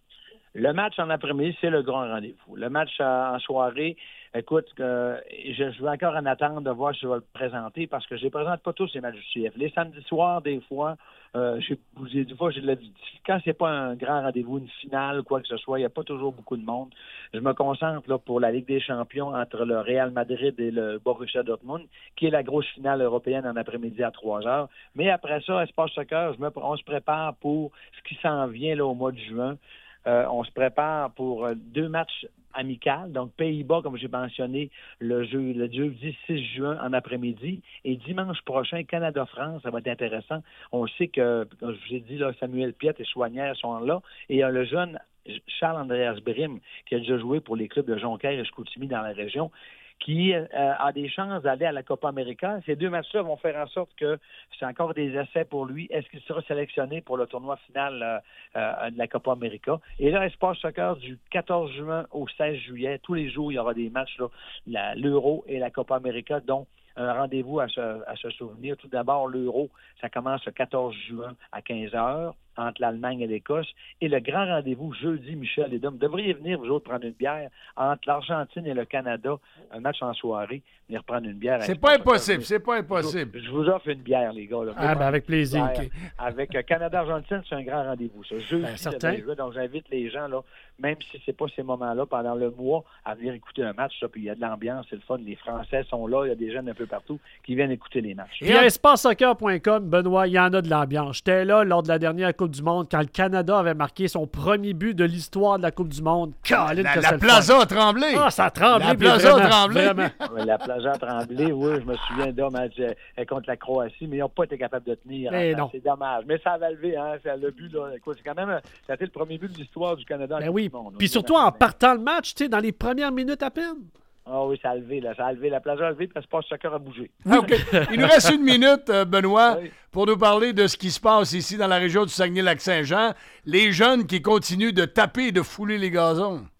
Le match en après-midi, c'est le grand rendez-vous. Le match euh, en soirée, écoute, euh, je, je vais encore en attendre de voir si je vais le présenter parce que je ne les présente pas tous les matchs du C F. Les samedis soirs, des fois, euh, j'ai, j'ai, des fois, j'ai de la, quand c'est pas un grand rendez-vous, une finale, quoi que ce soit, il n'y a pas toujours beaucoup de monde. Je me concentre là, pour la Ligue des champions entre le Real Madrid et le Borussia Dortmund, qui est la grosse finale européenne en après-midi à trois heures. Mais après ça, Espace Soccer, je me, on se prépare pour ce qui s'en vient là, au mois de juin. Euh, on se prépare pour euh, deux matchs amicaux. Donc, Pays-Bas, comme j'ai mentionné, le, jeu, le jeudi six juin en après-midi. Et dimanche prochain, Canada-France, ça va être intéressant. On sait que, comme je vous ai dit, là, Samuel Piet et Chouanière sont là. Et euh, le jeune Charles-Andreas Brim, qui a déjà joué pour les clubs de Jonquière et Chicoutimi dans la région, qui euh, a des chances d'aller à la Copa América. Ces deux matchs-là vont faire en sorte que c'est encore des essais pour lui. Est-ce qu'il sera sélectionné pour le tournoi final euh, euh, de la Copa América? Et là, Espace Soccer, du quatorze juin au seize juillet, tous les jours, il y aura des matchs, là, la, l'Euro et la Copa América, dont un rendez-vous à se, à se souvenir. Tout d'abord, l'Euro, ça commence le quatorze juin à quinze heures entre l'Allemagne et l'Écosse. Et le grand rendez-vous, jeudi, Michel et Dom, vous devriez venir, vous autres, prendre une bière entre l'Argentine et le Canada, un match en soirée, venir prendre une bière. C'est pas impossible, c'est pas impossible. Je vous offre une bière, les gars. Là. Ah, ben avec plaisir. Okay. Avec euh, Canada-Argentine, c'est un grand rendez-vous. Ça. Jeudi, ben, certain. Jouer, donc j'invite les gens, là, même si c'est pas ces moments-là, pendant le mois, à venir écouter un match. Ça, puis il y a de l'ambiance, c'est le fun. Les Français sont là, il y a des jeunes un peu partout qui viennent écouter les matchs. Et à espace soccer point com, Benoît, il y en a de l'ambiance. J'étais là lors de la dernière Coupe du Monde quand le Canada avait marqué son premier but de l'histoire de la Coupe du Monde. Caroline, la que la c'est Plaza a tremblé. Ah, ça a tremblé. La Plaza vraiment, a tremblé. Vraiment. Ouais, la Plaza a tremblé, oui, je me souviens d'un match euh, contre la Croatie, mais ils n'ont pas été capables de tenir. Mais hein, non. C'est dommage. Mais ça a levé, hein, c'est le but, là. Écoute, c'est quand même, ça a été le premier but de l'histoire du Canada. Ben oui. Du monde, Puis là. surtout en partant le match, tu sais, dans les premières minutes à peine. Ah oui, ça a levé, là. Ça a levé. La Plaza a levé, puis Espace Soccer a bougé. Ah, OK. Il nous reste une minute, euh, Benoît, Oui. pour nous parler de ce qui se passe ici dans la région du Saguenay-Lac-Saint-Jean. Les jeunes qui continuent de taper et de fouler les gazons.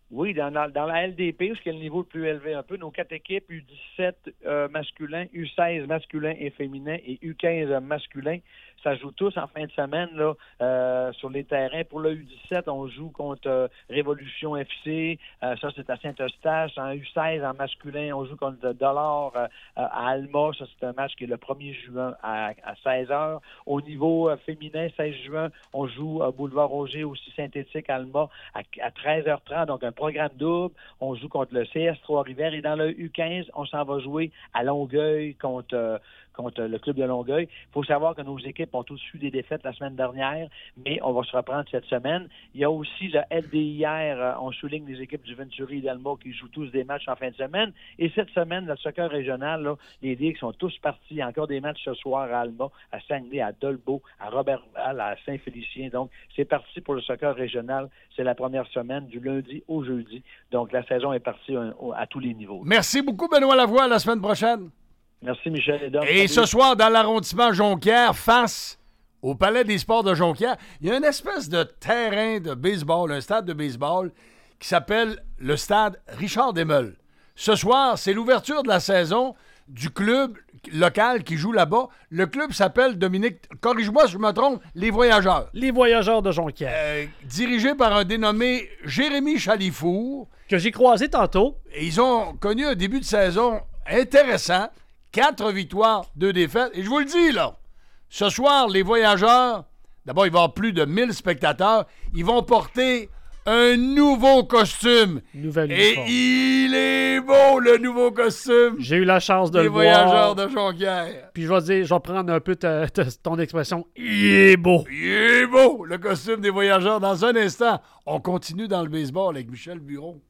Oui, dans, dans, dans la L D P, ce qui est le niveau le plus élevé un peu, nos quatre équipes, U dix-sept euh, masculin, U seize masculin et féminin et U quinze masculin, ça joue tous en fin de semaine là euh, sur les terrains. Pour le U dix-sept, on joue contre euh, Révolution F C, euh, ça c'est à Saint-Eustache. En U seize, en masculin, on joue contre Dollars euh, à Alma, ça c'est un match qui est le premier juin à, à seize heures. Au niveau euh, féminin, seize juin, on joue à Boulevard Roger, aussi synthétique, Alma, à, à treize heures trente, donc un programme double. On joue contre le C S Trois-Rivières et dans le U quinze, on s'en va jouer à Longueuil contre... Euh, contre le club de Longueuil. Il faut savoir que nos équipes ont tous eu des défaites la semaine dernière, mais on va se reprendre cette semaine. Il y a aussi le L D I R, on souligne les équipes du Venturi et d'Alma qui jouent tous des matchs en fin de semaine. Et cette semaine, le soccer régional, là, les ligues sont tous partis. Il y a encore des matchs ce soir à Alma, à Saguenay, à Dolbeau, à Robertval, à Saint-Félicien. Donc, c'est parti pour le soccer régional. C'est la première semaine, du lundi au jeudi. Donc, la saison est partie à, à tous les niveaux. Merci beaucoup, Benoît Lavoie. À la semaine prochaine. Merci, Michel et Dom. Et ce soir, dans l'arrondissement Jonquière, face au Palais des sports de Jonquière, il y a une espèce de terrain de baseball, un stade de baseball qui s'appelle le stade Richard Desmeules. Ce soir, c'est l'ouverture de la saison du club local qui joue là-bas. Le club s'appelle, Dominique, corrige-moi si je me trompe, Les Voyageurs. Les Voyageurs de Jonquière. Euh, dirigé par un dénommé Jérémy Chalifour. Que j'ai croisé tantôt. Et ils ont connu un début de saison intéressant. Quatre victoires, deux défaites. Et je vous le dis, là, ce soir, les Voyageurs, d'abord, il va y avoir plus de mille spectateurs. Ils vont porter un nouveau costume. Nouvelle Et uniforme. il est beau, le nouveau costume. J'ai eu la chance de des le voir. Les Voyageurs de Jonquière. Puis je vais dire, je vais prendre un peu ta, ta, ton expression. Il est beau. Il est beau, le costume des Voyageurs. Dans un instant, on continue dans le baseball avec Michel Bureau.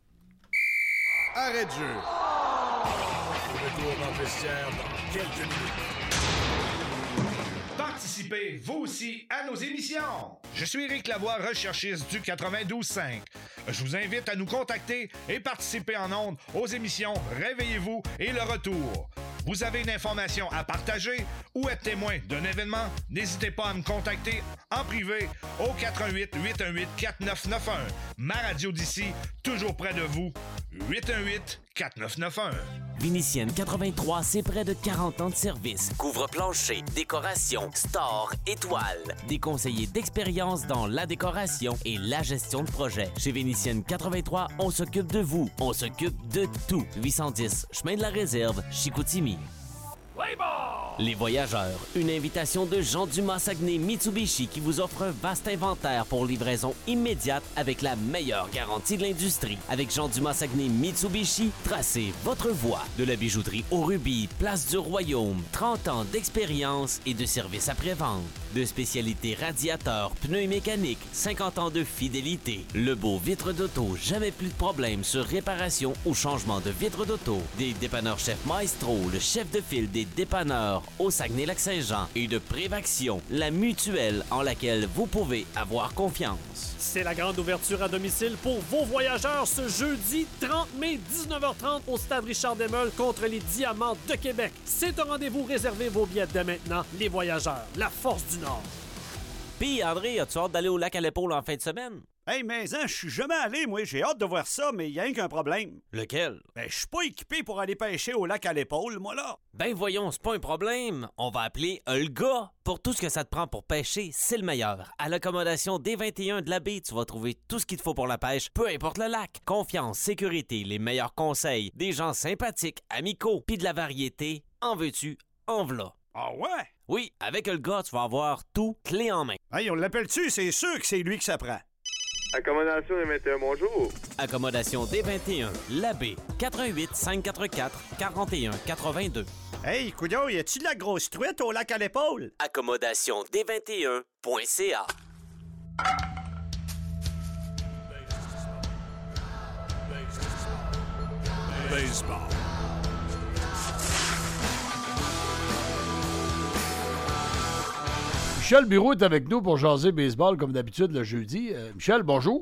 Arrêt de jeu. Retour dans le vestiaire dans quelques minutes. Participez, vous aussi, à nos émissions. Je suis Éric Lavoie, recherchiste du quatre-vingt-douze cinq. Je vous invite à nous contacter et participer en ondes aux émissions Réveillez-vous et Le Retour. Vous avez une information à partager ou être témoin d'un événement? N'hésitez pas à me contacter en privé au quatre un huit, huit un huit, quatre neuf neuf un. Ma radio d'ici, toujours près de vous. huit un huit, quatre neuf neuf un. Vénitienne quatre-vingt-trois, c'est près de quarante ans de service. Couvre-plancher, décoration, store, étoiles. Des conseillers d'expérience dans la décoration et la gestion de projet. Chez Vénitienne quatre-vingt-trois, on s'occupe de vous. On s'occupe de tout. huit cent dix, chemin de la Réserve, Chicoutimi. Les Voyageurs, une invitation de Jean Dumas Saguenay Mitsubishi qui vous offre un vaste inventaire pour livraison immédiate avec la meilleure garantie de l'industrie. Avec Jean Dumas Saguenay Mitsubishi, tracez votre voie. De la bijouterie au rubis, place du Royaume, trente ans d'expérience et de service après-vente. De spécialités radiateurs, pneus et mécaniques, cinquante ans de fidélité. Le beau vitre d'auto, jamais plus de problèmes sur réparation ou changement de vitre d'auto. Des dépanneurs Chef Maestro, le chef de file des dépanneurs au Saguenay-Lac-Saint-Jean et de Prévaction, la mutuelle en laquelle vous pouvez avoir confiance. C'est la grande ouverture à domicile pour vos Voyageurs ce jeudi trente mai, dix-neuf heures trente au stade Richard Desmeules contre les Diamants de Québec. C'est un rendez-vous, réservez vos billets dès maintenant. Les Voyageurs, la force du Nord. Pis, André, as-tu hâte d'aller au lac à l'épaule en fin de semaine? Hey, mais hein, je suis jamais allé, moi. J'ai hâte de voir ça, mais il y a rien qu'un problème. Lequel? Ben, je suis pas équipé pour aller pêcher au lac à l'épaule, moi, là. Ben voyons, c'est pas un problème. On va appeler Olga. Pour tout ce que ça te prend pour pêcher, c'est le meilleur. À l'accommodation D vingt et un de la baie, tu vas trouver tout ce qu'il te faut pour la pêche, peu importe le lac. Confiance, sécurité, les meilleurs conseils, des gens sympathiques, amicaux, pis de la variété. En veux-tu, en v'là. Ah ouais? Oui, avec Olga, tu vas avoir tout clé en main. Hey, on l'appelle-tu? C'est sûr que c'est lui qui s'apprend. Accommodation D vingt et un, bonjour. Accommodation D vingt et un, la baie, quatre un huit, cinq quatre quatre, quatre et un quatre-vingt-deux. Hey, coudonc, y a-tu de la grosse truite au lac à l'épaule? Accommodation D vingt et un point C A. Baseball. Michel Bureau est avec nous pour jaser baseball comme d'habitude le jeudi. Euh, Michel, bonjour.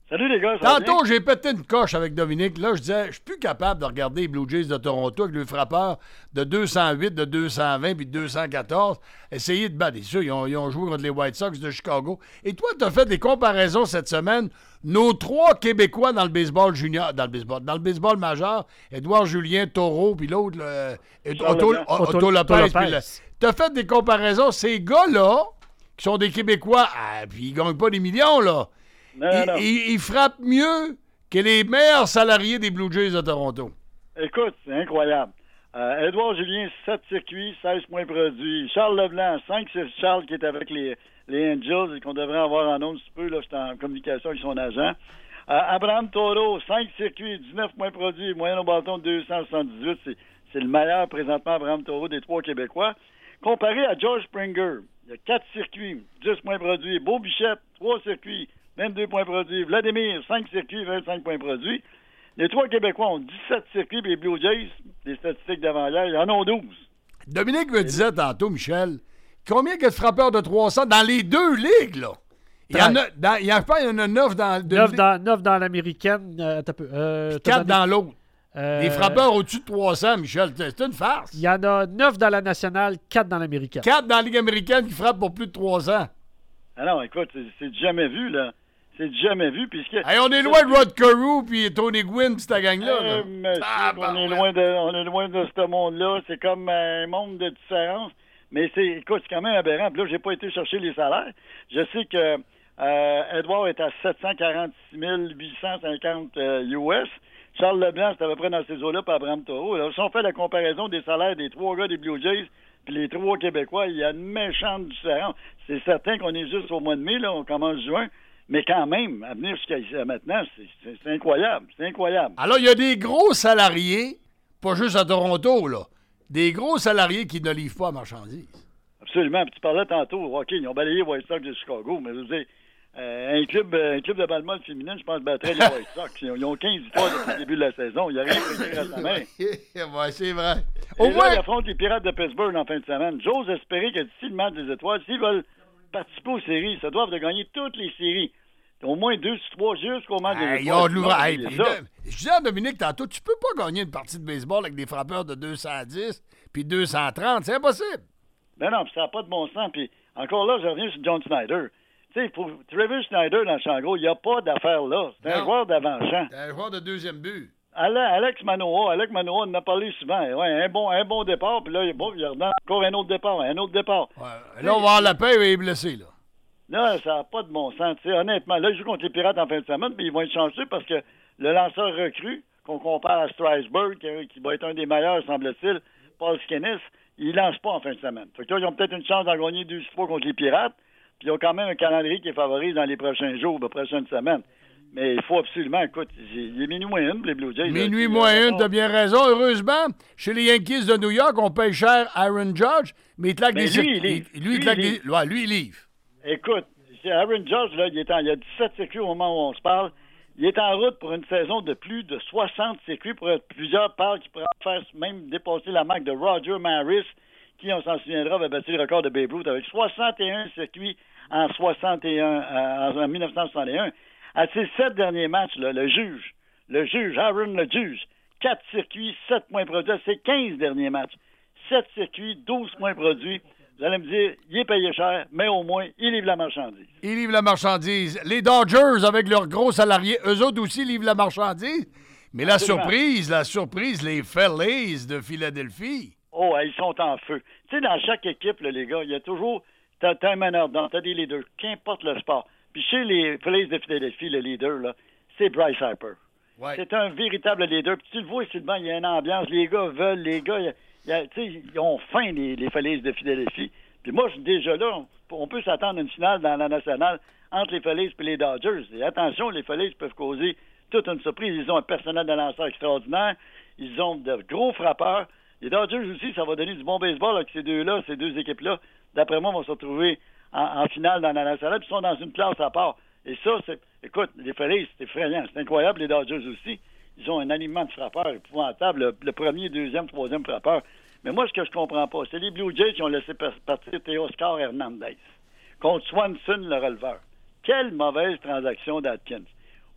Salut les gars, ça va Tantôt, bien? j'ai pété une coche avec Dominique. Là, je disais, je suis plus capable de regarder les Blue Jays de Toronto avec le frappeur de deux cent huit, de deux cent vingt puis de deux cent quatorze. Essayer de battre. C'est sûr, ils ont, ils ont joué contre les White Sox de Chicago. Et toi, tu as fait des comparaisons cette semaine. Nos trois Québécois dans le baseball junior, dans le baseball, dans le baseball majeur, Édouard Julien, Taureau, puis l'autre, le- Otto, Otto- Otto Lopez. Otto puis Lopez. le- Tu as fait des comparaisons. Ces gars-là, qui sont des Québécois, ah, puis ils gagnent pas des millions, là. Non, non, non. Il, il- il frappe mieux que les meilleurs salariés des Blue Jays de Toronto. Écoute, c'est incroyable. Euh, Édouard Julien, sept circuits, seize points produits. Charles Leblanc, cinq, c'est Charles qui est avec les, les Angels et qu'on devrait avoir en ondes un petit peu. Là, j'étais en communication avec son agent. Euh, Abraham Taureau, cinq circuits, dix-neuf points produits, moyenne au bâton de deux cent soixante-dix-huit. C'est, c'est le meilleur présentement, Abraham Taureau, des trois Québécois. Comparé à George Springer, il y a quatre circuits, dix points produits. Beau Bichette, trois circuits, vingt-deux points produits. Vladimir, cinq circuits, vingt-cinq points produits. Les trois Québécois ont dix-sept circuits, puis les Blue Jays, les statistiques d'avant-hier, ils en ont douze. Dominique me disait tantôt, Michel, combien il y a de frappeurs de trois cents dans les deux ligues, là? Il y en a, dans, il y en a pas, il y en a neuf dans... de- neuf dans, neuf dans l'américaine. Euh, attends un peu. Euh, t'as quatre donné- dans l'autre. Euh, Les frappeurs au-dessus de trois cents, Michel, c'est c'est une farce. Il y en a neuf dans la nationale, quatre dans l'américaine. quatre dans la Ligue américaine qui frappent pour plus de trois cents. Ah non, écoute, c'est, c'est du jamais vu, là. C'est du jamais vu, puisque... Hey, on est loin de Rod Carew puis Tony Gwynn pis cette gang-là. Eh, là. monsieur, Ah, on, ben, est ouais. loin de, on est loin de ce monde-là. C'est comme un monde de différence. Mais c'est, écoute, c'est quand même aberrant. Puis là, j'ai pas été chercher les salaires. Je sais que euh, Edouard est à sept cent quarante-six mille huit cent cinquante euh, U S. Charles Leblanc, c'est à peu près dans ces eaux-là, puis Abraham Taureau. Alors, si on fait la comparaison des salaires des trois gars des Blue Jays puis les trois Québécois, il y a une méchante différence. C'est certain qu'on est juste au mois de mai, là, on commence juin. Mais quand même, à venir jusqu'à ici, à maintenant, c'est, c'est, c'est incroyable. C'est incroyable. Alors, il y a des gros salariés, pas juste à Toronto, là. Des gros salariés qui ne livrent pas la marchandise. Absolument. Puis tu parlais tantôt, OK, ils ont balayé les White Sox de Chicago, mais je veux dire, euh, un, club, un club de balle-molle féminin, je pense, battrait les White Sox. Ils ont, ils ont quinze victoires depuis le début de la saison. Il n'y a rien à écrire à sa main. Ouais, c'est vrai. Et Au là, moins, ils affrontent les Pirates de Pittsburgh en fin de semaine. J'ose espérer que d'ici le match des étoiles, s'ils veulent participer aux séries, ils se doivent de gagner toutes les séries. Au moins deux sur trois jusqu'au match des hey, ils étoiles. ont de l'ouvrage. Hey, C'est puis ça. de- je disais à Dominique tantôt, tu peux pas gagner une partie de baseball avec des frappeurs de deux cent dix puis deux cent trente. C'est impossible. Ben non, puis ça n'a pas de bon sens. Puis encore là, je reviens sur John Snyder. Tu sais, pour Travis Snyder dans le champ gros, il n'y a pas d'affaire là. C'est un Non. joueur d'avant-champ. C'est un joueur de deuxième but. Ale- Alex Manoa, Alex Manoa en a parlé souvent. Ouais, un bon, un bon départ, puis là, il, bon, il redonne encore un autre départ, un autre départ. Là, on va avoir la paix, il est blessé, là. Là, ça n'a pas de bon sens. tu sais. Honnêtement, là, ils jouent contre les Pirates en fin de semaine, puis ils vont être chanceux parce que le lanceur recru, qu'on compare à Strasburg, qui, qui va être un des meilleurs, semble-t-il, Paul Skenes, il lance pas en fin de semaine. Fait que là, ils ont peut-être une chance d'en gagner deux fois contre les Pirates, puis ils ont quand même un calendrier qui est favorisé dans les prochains jours, les prochaines semaines. Mais il faut absolument, écoute, il est minuit moins une pour les Blue Jays. Minuit là. moins Ils- une, t'as bien raison. Heureusement, chez les Yankees de New York, on paye cher Aaron Judge, mais il claque Mais des... lui, il livre. Lui, Lui, il claque il des... livre. Ouais, lui, il livre. Écoute, c'est Aaron Judge, là, il, est en, il a dix-sept circuits au moment où on se parle. Il est en route pour une saison de plus de soixante circuits. Pour plusieurs parlent qu'il pourrait faire même dépasser la marque de Roger Maris, qui, on s'en souviendra, avait battu le record de Babe Ruth avec soixante et un circuits en, soixante et un, euh, en dix-neuf cent soixante et un. À ses sept derniers matchs, là, le juge, le juge, Aaron le juge, quatre circuits, sept points produits. À ses quinze derniers matchs, sept circuits, douze points produits. Vous allez me dire, il est payé cher, mais au moins, il livre la marchandise. Ils livrent la marchandise. Les Dodgers, avec leurs gros salariés, eux autres aussi livrent la marchandise. Mais la Absolument. surprise, la surprise, les Phillies de Philadelphie. Oh, ils sont en feu. Tu sais, dans chaque équipe, là, les gars, il y a toujours... T'as, t'as un meneur dedans, t'as des leaders, qu'importe le sport. Puis chez les Phillies de Philadelphie, le leader, là, c'est Bryce Harper. Ouais. C'est un véritable leader. Puis tu le vois ici devant, il y a une ambiance. Les gars veulent, les gars, il y a- il y a- tu sais, ils ont faim, les, les Phillies de Philadelphie. Puis moi, je suis déjà là, on, on peut s'attendre à une finale dans la nationale entre les Phillies et les Dodgers. Et attention, les Phillies peuvent causer toute une surprise. Ils ont un personnel de lanceur extraordinaire. Ils ont de gros frappeurs. Les Dodgers aussi, ça va donner du bon baseball avec ces deux-là, ces deux équipes-là. D'après moi, vont se retrouver en, en finale dans la nationale, puis ils sont dans une classe à part. Et ça, c'est, écoute, les Phillies, c'est effrayant. C'est incroyable, les Dodgers aussi. Ils ont un alignement de frappeurs épouvantable, le, le premier, deuxième, troisième frappeur. Mais moi, ce que je comprends pas, c'est les Blue Jays qui ont laissé par- partir Teoscar Hernandez contre Swanson, le releveur. Quelle mauvaise transaction d'Atkins.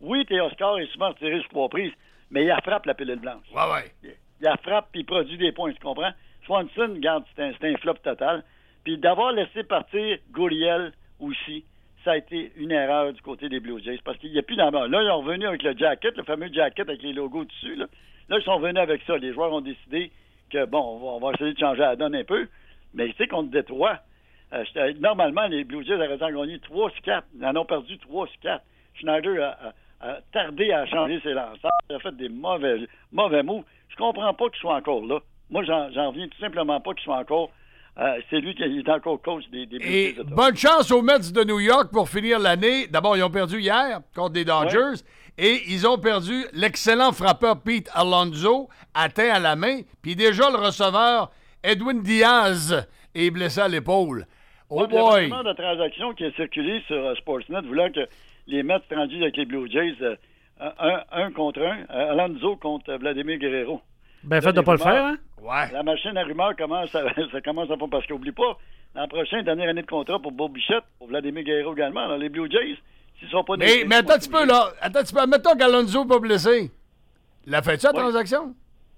Oui, Teoscar est souvent retiré sur trois prises, mais il a frappe la pilule blanche. Ouais, ouais. Il, il a frappe puis il produit des points, tu comprends? Swanson, regarde, c'est un, c'est un flop total. Puis d'avoir laissé partir Gurriel aussi, ça a été une erreur du côté des Blue Jays parce qu'il n'y a plus d'ambiance. Là, ils sont revenus avec le jacket, le fameux jacket avec les logos dessus. Là, là ils sont revenus avec ça. Les joueurs ont décidé que, bon, on va, on va essayer de changer la donne un peu. Mais tu sais, contre Détroit, euh, normalement, les Blue Jays auraient gagné trois sur quatre. Ils en ont perdu trois sur quatre. Schneider a, a, a tardé à changer ses lanceurs. Il a fait des mauvais, mauvais moves. Je comprends pas qu'il soit encore là. Moi, j'en, j'en reviens tout simplement pas qu'il soit encore... Euh, c'est lui qui est encore coach des, des Blue Jays. Et bonne chance aux Mets de New York pour finir l'année. D'abord, ils ont perdu hier contre les Dodgers. Ouais. Et ils ont perdu l'excellent frappeur Pete Alonso, atteint à la main. Puis déjà, le receveur Edwin Diaz est blessé à l'épaule. Oh ouais, boy! Il y a un de transaction qui a circulé sur uh, Sportsnet voulant que les Mets se rendent avec les Blue Jays euh, un, un contre un. Euh, Alonso contre Vladimir Guerrero. Ben, fait de ne pas rumeurs, le faire, hein? Ouais. La machine à rumeurs commence à, ça commence à pas, parce qu'oublie pas, l'an prochain, dernière année de contrat pour Bob Bichette, pour Vladimir Guerrero également, dans les Blue Jays, s'ils sont pas... Mais, mais attends un petit peu, là. Attends un petit peu. Mettons qu'Alonso n'est pas blessé. L'a fait-tu, la ouais. transaction?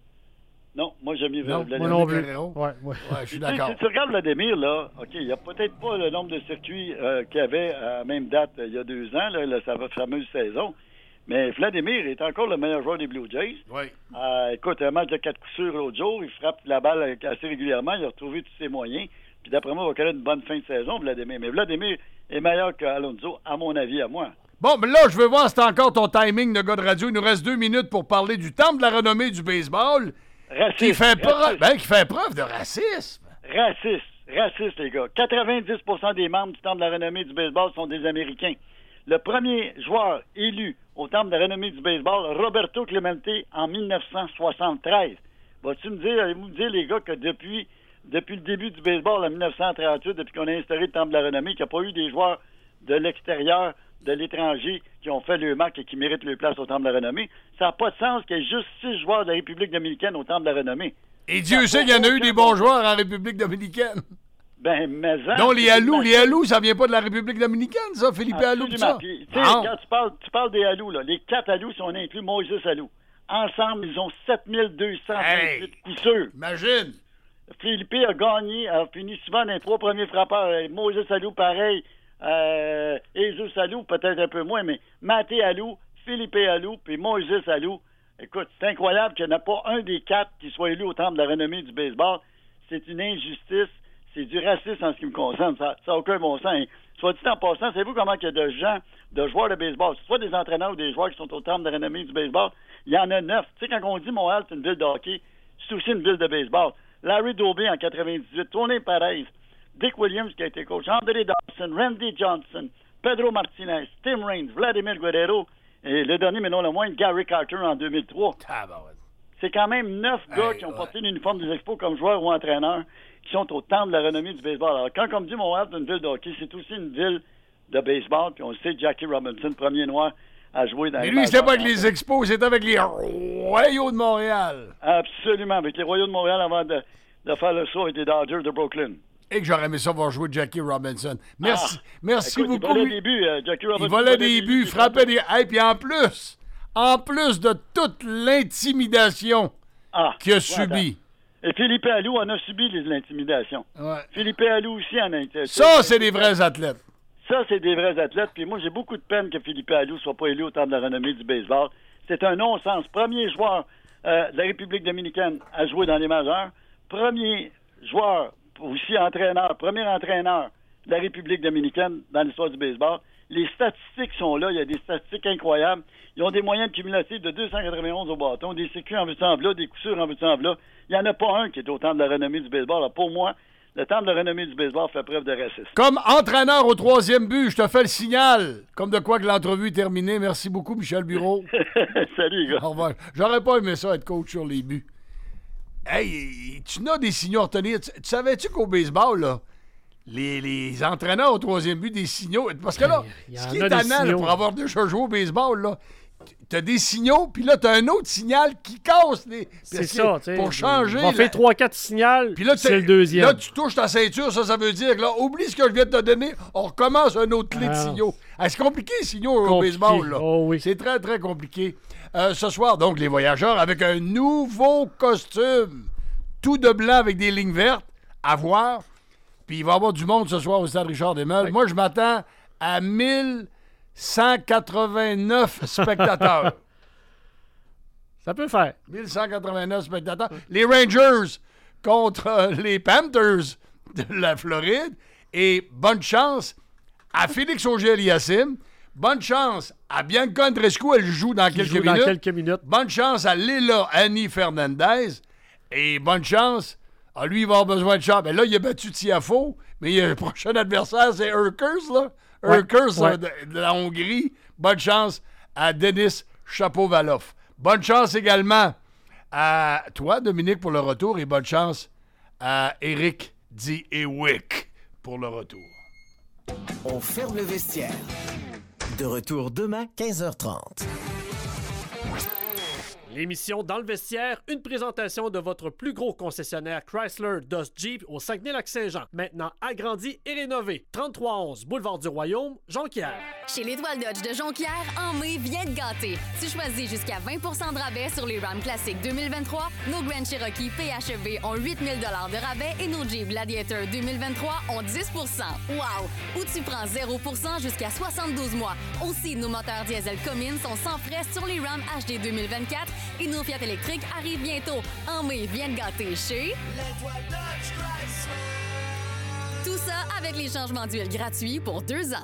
Non, moi, j'ai mis non, Vladimir moi non Guerrero. Ouais, ouais. ouais, je suis d'accord. Si tu regardes Vladimir, là, OK, il n'y a peut-être pas le nombre de circuits euh, qu'il y avait à la même date euh, il y a deux ans, là, là, sa fameuse saison. Mais Vladimir est encore le meilleur joueur des Blue Jays. Oui. Euh, écoute, un match de quatre coups sûrs l'autre jour, il frappe la balle assez régulièrement, il a retrouvé tous ses moyens. Puis d'après moi, il va connaître une bonne fin de saison, Vladimir. Mais Vladimir est meilleur qu'Alonso, à mon avis, à moi. Bon, mais là, je veux voir si c'est encore ton timing de gars de radio. Il nous reste deux minutes pour parler du temple de la renommée du baseball. Raciste. Qui fait, preuve, raciste. Ben, qui fait preuve de racisme. Raciste. Raciste, les gars. quatre-vingt-dix pour cent des membres du temple de la renommée du baseball sont des Américains. Le premier joueur élu au temple de la renommée du baseball, Roberto Clemente, en dix-neuf cent soixante-treize. Vas-tu me dire, allez-vous me dire, les gars, que depuis, depuis le début du baseball en dix-neuf cent trente-huit, depuis qu'on a instauré le temple de la renommée, qu'il n'y a pas eu des joueurs de l'extérieur, de l'étranger, qui ont fait le marque et qui méritent leur place au temple de la renommée? Ça n'a pas de sens qu'il y ait juste six joueurs de la République dominicaine au temple de la renommée. Et Dieu sait qu'il y en a eu des bons joueurs en République dominicaine. Ben, mais ça, non, les Alous, les Alous, ça vient pas de la République dominicaine, ça, Philippe Alou, tout ça. Puis, tu sais, quand tu parles, tu parles des Alous, là, les quatre Alous, si on inclut Moïse Alou, ensemble, ils ont sept mille deux cent vingt-huit hey, coups sûrs. Imagine! Philippe a gagné, a fini souvent dans les trois premiers frappeurs. Moïse Alou, pareil. Euh, Jesus Alou, peut-être un peu moins, mais Maté Alou, Philippe Alou, puis Moïse Alou. Écoute, c'est incroyable qu'il n'y en a pas un des quatre qui soit élu au temple de la renommée du baseball. C'est une injustice. C'est du racisme en ce qui me concerne. Ça n'a aucun bon sens. Hein. Soit dit en passant, savez-vous comment il y a de gens, de joueurs de baseball, soit des entraîneurs ou des joueurs qui sont au temple de la renommée du baseball, il y en a neuf. Tu sais, quand on dit Montréal, c'est une ville de hockey, c'est aussi une ville de baseball. Larry Doby en quatre-vingt-dix-huit, Tony Perez, Dick Williams qui a été coach, André Dawson, Randy Johnson, Pedro Martinez, Tim Raines, Vladimir Guerrero, et le dernier, mais non le moins, Gary Carter en deux mille trois. Ah, bah ouais. C'est quand même neuf gars hey, qui ont ouais. porté l'uniforme des Expos comme joueurs ou entraîneurs, qui sont au temple de la renommée du baseball. Alors, quand, comme dit Montréal, c'est une ville de hockey, c'est aussi une ville de baseball. Puis on le sait, Jackie Robinson, premier noir à jouer dans Mais les... Mais lui, c'était pas avec les Expos, c'était avec les Royaux de Montréal. Absolument, avec les Royaux de Montréal avant de, de faire le saut avec les Dodgers de Brooklyn. Et que j'aurais aimé ça voir jouer Jackie Robinson. Merci, ah, merci écoute, beaucoup. Il volait des buts, euh, Jackie Robinson. Il volait des buts, il frappait des... Et puis en plus, en plus de toute l'intimidation ah, qu'il a ouais, subie. Et Philippe Alou en a subi l'intimidation. Ouais. Philippe Alou aussi en a été. Ça, c'est des vrais athlètes. Ça, c'est des vrais athlètes. Puis moi, j'ai beaucoup de peine que Philippe Alou soit pas élu au temple de la renommée du baseball. C'est un non-sens. Premier joueur euh, de la République dominicaine à jouer dans les majeurs. Premier joueur, aussi entraîneur, premier entraîneur de la République dominicaine dans l'histoire du baseball. Les statistiques sont là. Il y a des statistiques incroyables. Ils ont des moyennes cumulatives de deux cent quatre-vingt-onze au bâton, des C Q en vue en v'là, des coups sûrs en vue en v'là. Il n'y en a pas un qui est au temple de la renommée du baseball. Alors pour moi, le temple de la renommée du baseball fait preuve de racisme. Comme entraîneur au troisième but, je te fais le signal. Comme de quoi que l'entrevue est terminée. Merci beaucoup, Michel Bureau. Salut, les gars. Au revoir. J'aurais pas aimé ça, être coach sur les buts. Hey, tu n'as des signaux à retenir. Tu, tu savais-tu qu'au baseball, là, les, les entraîneurs au troisième but, des signaux... Parce que là, hey, ce qui est tannant là, pour avoir déjà joué au baseball, là, t'as des signaux, puis là, t'as un autre signal qui casse les... C'est ça, tu sais. Pour changer... On fait trois quatre signaux, puis là, c'est le deuxième. Là, tu touches ta ceinture, ça, ça veut dire que là, oublie ce que je viens de te donner, on recommence un autre clé de Ah. signaux. Ah, c'est compliqué, les signaux Compliqué. au baseball, là. Oh oui. C'est très, très compliqué. Euh, ce soir, donc, les voyageurs avec un nouveau costume, tout de blanc avec des lignes vertes, à voir. Puis il va y avoir du monde ce soir au stade Richard-Desmeules. Moi, je m'attends à mille cent quatre-vingt-neuf spectateurs. Ça peut faire. mille cent quatre-vingt-neuf spectateurs. Les Rangers contre euh, les Panthers de la Floride. Et bonne chance à Félix Auger-Aliassime. Bonne chance à Bianca Andreescu. Elle joue dans, Qui quelques, joue dans minutes. quelques minutes. Bonne chance à Léla Annie Fernandez. Et bonne chance... Ah, lui, il va avoir besoin de chance. Ben là, il a battu Tiafoe, mais il a le prochain adversaire, c'est Urkers, là. Ouais, Urkers ouais. euh, de, de la Hongrie. Bonne chance à Denis Shapovalov. Bonne chance également à toi, Dominique, pour le retour, et bonne chance à Eric Diewick pour le retour. On ferme le vestiaire. De retour demain, quinze heures trente. L'émission Dans le vestiaire, une présentation de votre plus gros concessionnaire Chrysler Dodge Jeep au Saguenay-Lac-Saint-Jean. Maintenant agrandi et rénové. trente-trois onze Boulevard du Royaume, Jonquière. Chez l'Étoile Dodge de Jonquière, en mai, viens te gâter. Tu choisis jusqu'à vingt pour cent de rabais sur les Ram Classic deux mille vingt-trois, nos Grand Cherokee P H E V ont huit mille dollars de rabais et nos Jeep Gladiator deux mille vingt-trois ont dix pour cent. Wow! Ou tu prends zéro pour cent jusqu'à soixante-douze mois. Aussi, nos moteurs diesel Cummins sont sans frais sur les Ram H D deux mille vingt-quatre et nos Fiat électriques arrivent bientôt. En mai, viens te gâter chez... Tout ça avec les changements d'huile gratuits pour deux ans.